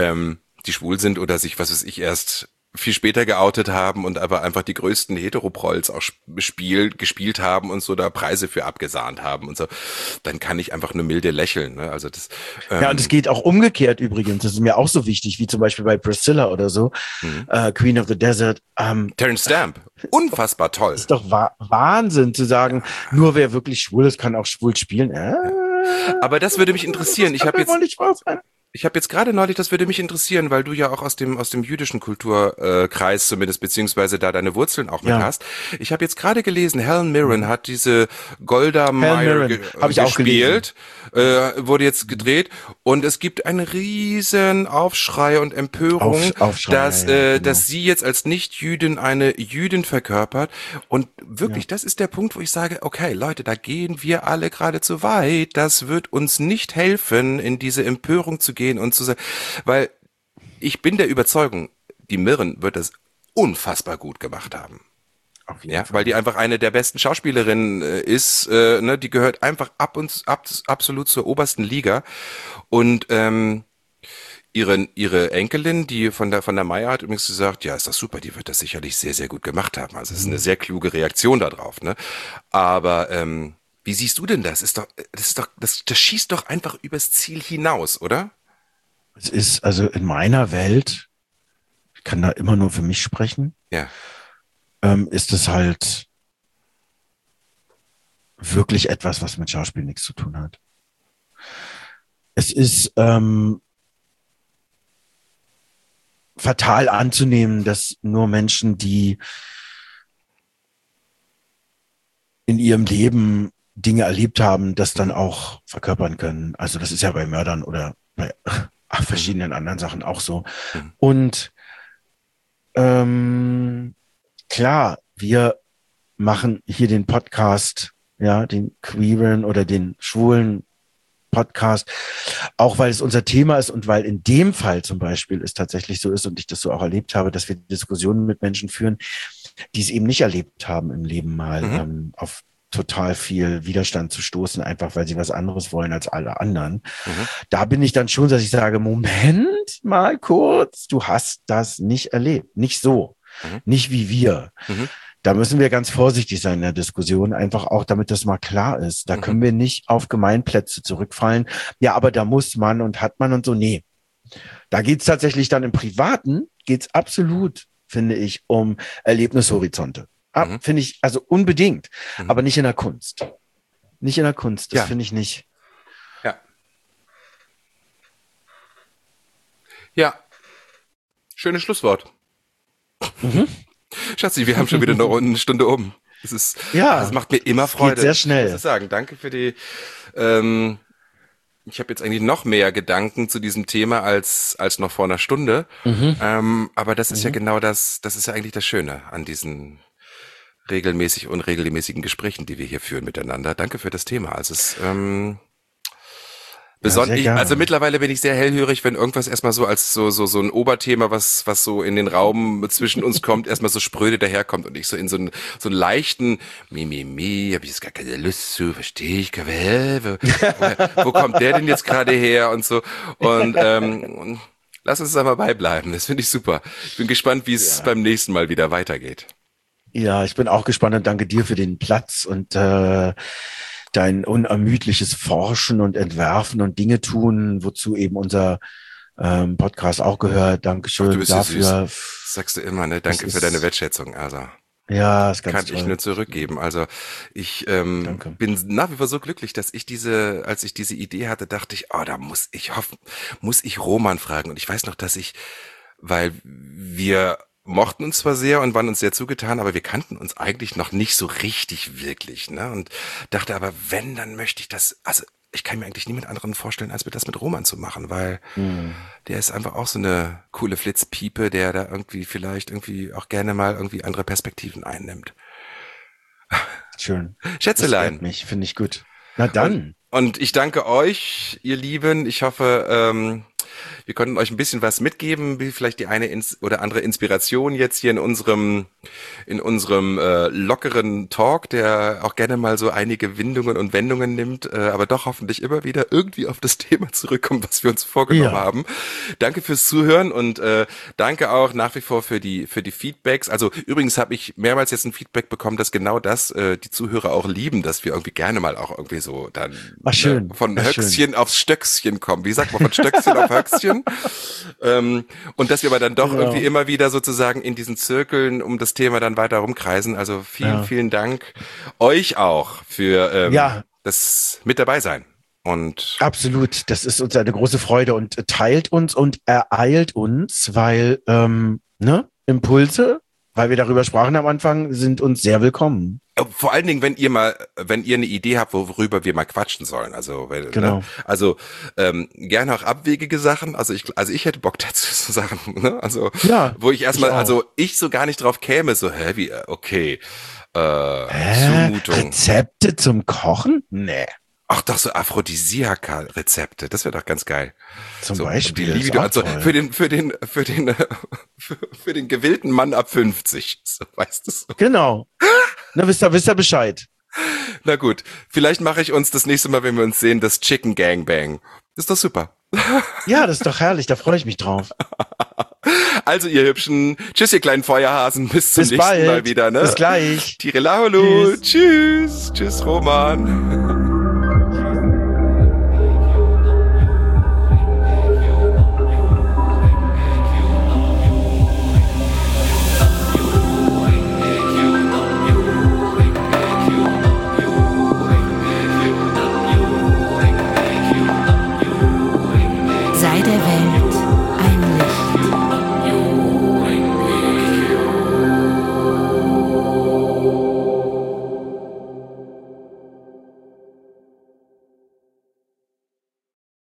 die schwul sind oder sich, was weiß ich, erst viel später geoutet haben und aber einfach die größten Heteroprols auch gespielt haben und so da Preise für abgesahnt haben und so, dann kann ich einfach nur milde lächeln. Ne? Also das Ja, und es geht auch umgekehrt übrigens. Das ist mir auch so wichtig, wie zum Beispiel bei Priscilla oder so, Queen of the Desert. Terence Stamp, unfassbar toll. Ist doch Wahnsinn zu sagen, nur wer wirklich schwul ist, kann auch schwul spielen. Aber das würde mich interessieren. Das kann doch wohl nicht wahr sein. Ich habe jetzt gerade neulich, das würde mich interessieren, weil du ja auch aus dem jüdischen Kulturkreis zumindest, beziehungsweise da deine Wurzeln auch mit Ja. hast. Ich habe jetzt gerade gelesen, Helen Mirren hat diese Golda Meir Mirren, hab ich auch gespielt, wurde jetzt gedreht und es gibt einen riesen Aufschrei und Empörung, Aufschrei, dass, ja, genau. dass sie jetzt als Nicht-Jüdin eine Jüdin verkörpert und wirklich, das ist der Punkt, wo ich sage, okay, Leute, da gehen wir alle gerade zu weit, das wird uns nicht helfen, in diese Empörung zu gehen und zu sagen, weil ich bin der Überzeugung, die Mirren wird das unfassbar gut gemacht haben. Auf jeden Ja, Fall. weil die einfach eine der besten Schauspielerinnen ist, ne, die gehört einfach absolut zur obersten Liga und ihre Enkelin, die von der Maya hat übrigens gesagt, ja, ist das super, die wird das sicherlich sehr, sehr gut gemacht haben. Also es ist eine sehr kluge Reaktion darauf, ne? Aber wie siehst du denn das? Das schießt doch einfach übers Ziel hinaus, oder? Es ist also in meiner Welt, kann da immer nur für mich sprechen, Ja. ist es halt wirklich etwas, was mit Schauspiel nichts zu tun hat. Es ist fatal anzunehmen, dass nur Menschen, die in ihrem Leben Dinge erlebt haben, das dann auch verkörpern können. Also das ist ja bei Mördern oder bei verschiedenen anderen Sachen auch so. Und klar, wir machen hier den Podcast, ja, den queeren oder den schwulen Podcast, auch weil es unser Thema ist und weil in dem Fall zum Beispiel es tatsächlich so ist und ich das so auch erlebt habe, dass wir Diskussionen mit Menschen führen, die es eben nicht erlebt haben im Leben mal, auf total viel Widerstand zu stoßen, einfach weil sie was anderes wollen als alle anderen. Da bin ich dann schon, dass ich sage, Moment mal kurz, du hast das nicht erlebt, nicht so, nicht wie wir. Da müssen wir ganz vorsichtig sein in der Diskussion, einfach auch, damit das mal klar ist. Da können wir nicht auf Gemeinplätze zurückfallen. Ja, aber da muss man und hat man und so. Nee, da geht's tatsächlich dann im Privaten, geht's absolut, finde ich, um Erlebnishorizonte. Finde ich, also unbedingt, aber nicht in der Kunst. Nicht in der Kunst, das finde ich nicht. Ja. Ja. Schönes Schlusswort. Schatzi, wir haben schon wieder eine Stunde um. Das macht mir immer Freude. Geht sehr schnell. Ich muss sagen, danke für die, ich habe jetzt eigentlich noch mehr Gedanken zu diesem Thema als noch vor einer Stunde. Aber das ist ja genau das ist ja eigentlich das Schöne an diesen unregelmäßigen Gesprächen, die wir hier führen miteinander. Danke für das Thema. Also es also mittlerweile bin ich sehr hellhörig, wenn irgendwas erstmal so als so ein Oberthema, was so in den Raum zwischen uns kommt, erstmal so spröde daherkommt und ich so in so einen leichten hab ich jetzt gar keine Lust zu, verstehe ich, wo kommt der denn jetzt gerade her und so und lass uns da mal beibleiben, das finde ich super. Ich bin gespannt, wie es beim nächsten Mal wieder weitergeht. Ja, ich bin auch gespannt und danke dir für den Platz und dein unermüdliches Forschen und Entwerfen und Dinge tun, wozu eben unser Podcast auch gehört. Dankeschön dafür. Süß. Sagst du immer, ne? Danke für deine Wertschätzung. Also ja, ist ganz kann toll. Ich nur zurückgeben. Also ich bin nach wie vor so glücklich, dass als ich diese Idee hatte, dachte ich, da muss ich Roman fragen. Und ich weiß noch, weil wir mochten uns zwar sehr und waren uns sehr zugetan, aber wir kannten uns eigentlich noch nicht so richtig wirklich, ne? Und dachte aber, wenn, dann möchte ich das, also ich kann mir eigentlich niemand anderen vorstellen, als mir das mit Roman zu machen, weil der ist einfach auch so eine coole Flitzpiepe, der da vielleicht auch gerne mal irgendwie andere Perspektiven einnimmt. Schön. Schätzelein. Das freut mich, finde ich gut. Na dann. Und ich danke euch, ihr Lieben. Ich hoffe, wir konnten euch ein bisschen was mitgeben, wie vielleicht die eine oder andere Inspiration jetzt hier in unserem lockeren Talk, der auch gerne mal so einige Windungen und Wendungen nimmt, aber doch hoffentlich immer wieder irgendwie auf das Thema zurückkommt, was wir uns vorgenommen haben. Danke fürs Zuhören und danke auch nach wie vor für die Feedbacks. Also übrigens habe ich mehrmals jetzt ein Feedback bekommen, dass genau das die Zuhörer auch lieben, dass wir irgendwie gerne mal auch irgendwie so dann von Höchstchen aufs Stöckchen kommen. Wie sagt man, von Stöckchen auf Höchstchen? Und dass wir aber dann doch irgendwie immer wieder sozusagen in diesen Zirkeln um das Thema dann weiter rumkreisen. Also vielen, vielen Dank euch auch für das mit dabei sein. Und absolut, das ist uns eine große Freude und teilt uns und ereilt uns, weil Impulse, weil wir darüber sprachen am Anfang, sind uns sehr willkommen. Vor allen Dingen, wenn ihr eine Idee habt, worüber wir mal quatschen sollen. Also, gerne auch abwegige Sachen. Also ich hätte Bock dazu zu sagen, ne? Also, wo ich erstmal, ich so gar nicht drauf käme, so, Zumutung. Rezepte zum Kochen? Nee. Ach doch, so Aphrodisiaka-Rezepte, das wäre doch ganz geil. Zum Beispiel. Die Libido, also für den gewillten Mann ab 50, so, weißt du so. Genau. Na, wisst ihr Bescheid. Na gut, vielleicht mache ich uns das nächste Mal, wenn wir uns sehen, das Chicken Gangbang. Ist doch super. Ja, das ist doch herrlich, da freue ich mich drauf. Also ihr Hübschen, tschüss ihr kleinen Feuerhasen, bis zum nächsten Mal wieder, ne? Bis gleich. Tirelaulu, tschüss, Roman.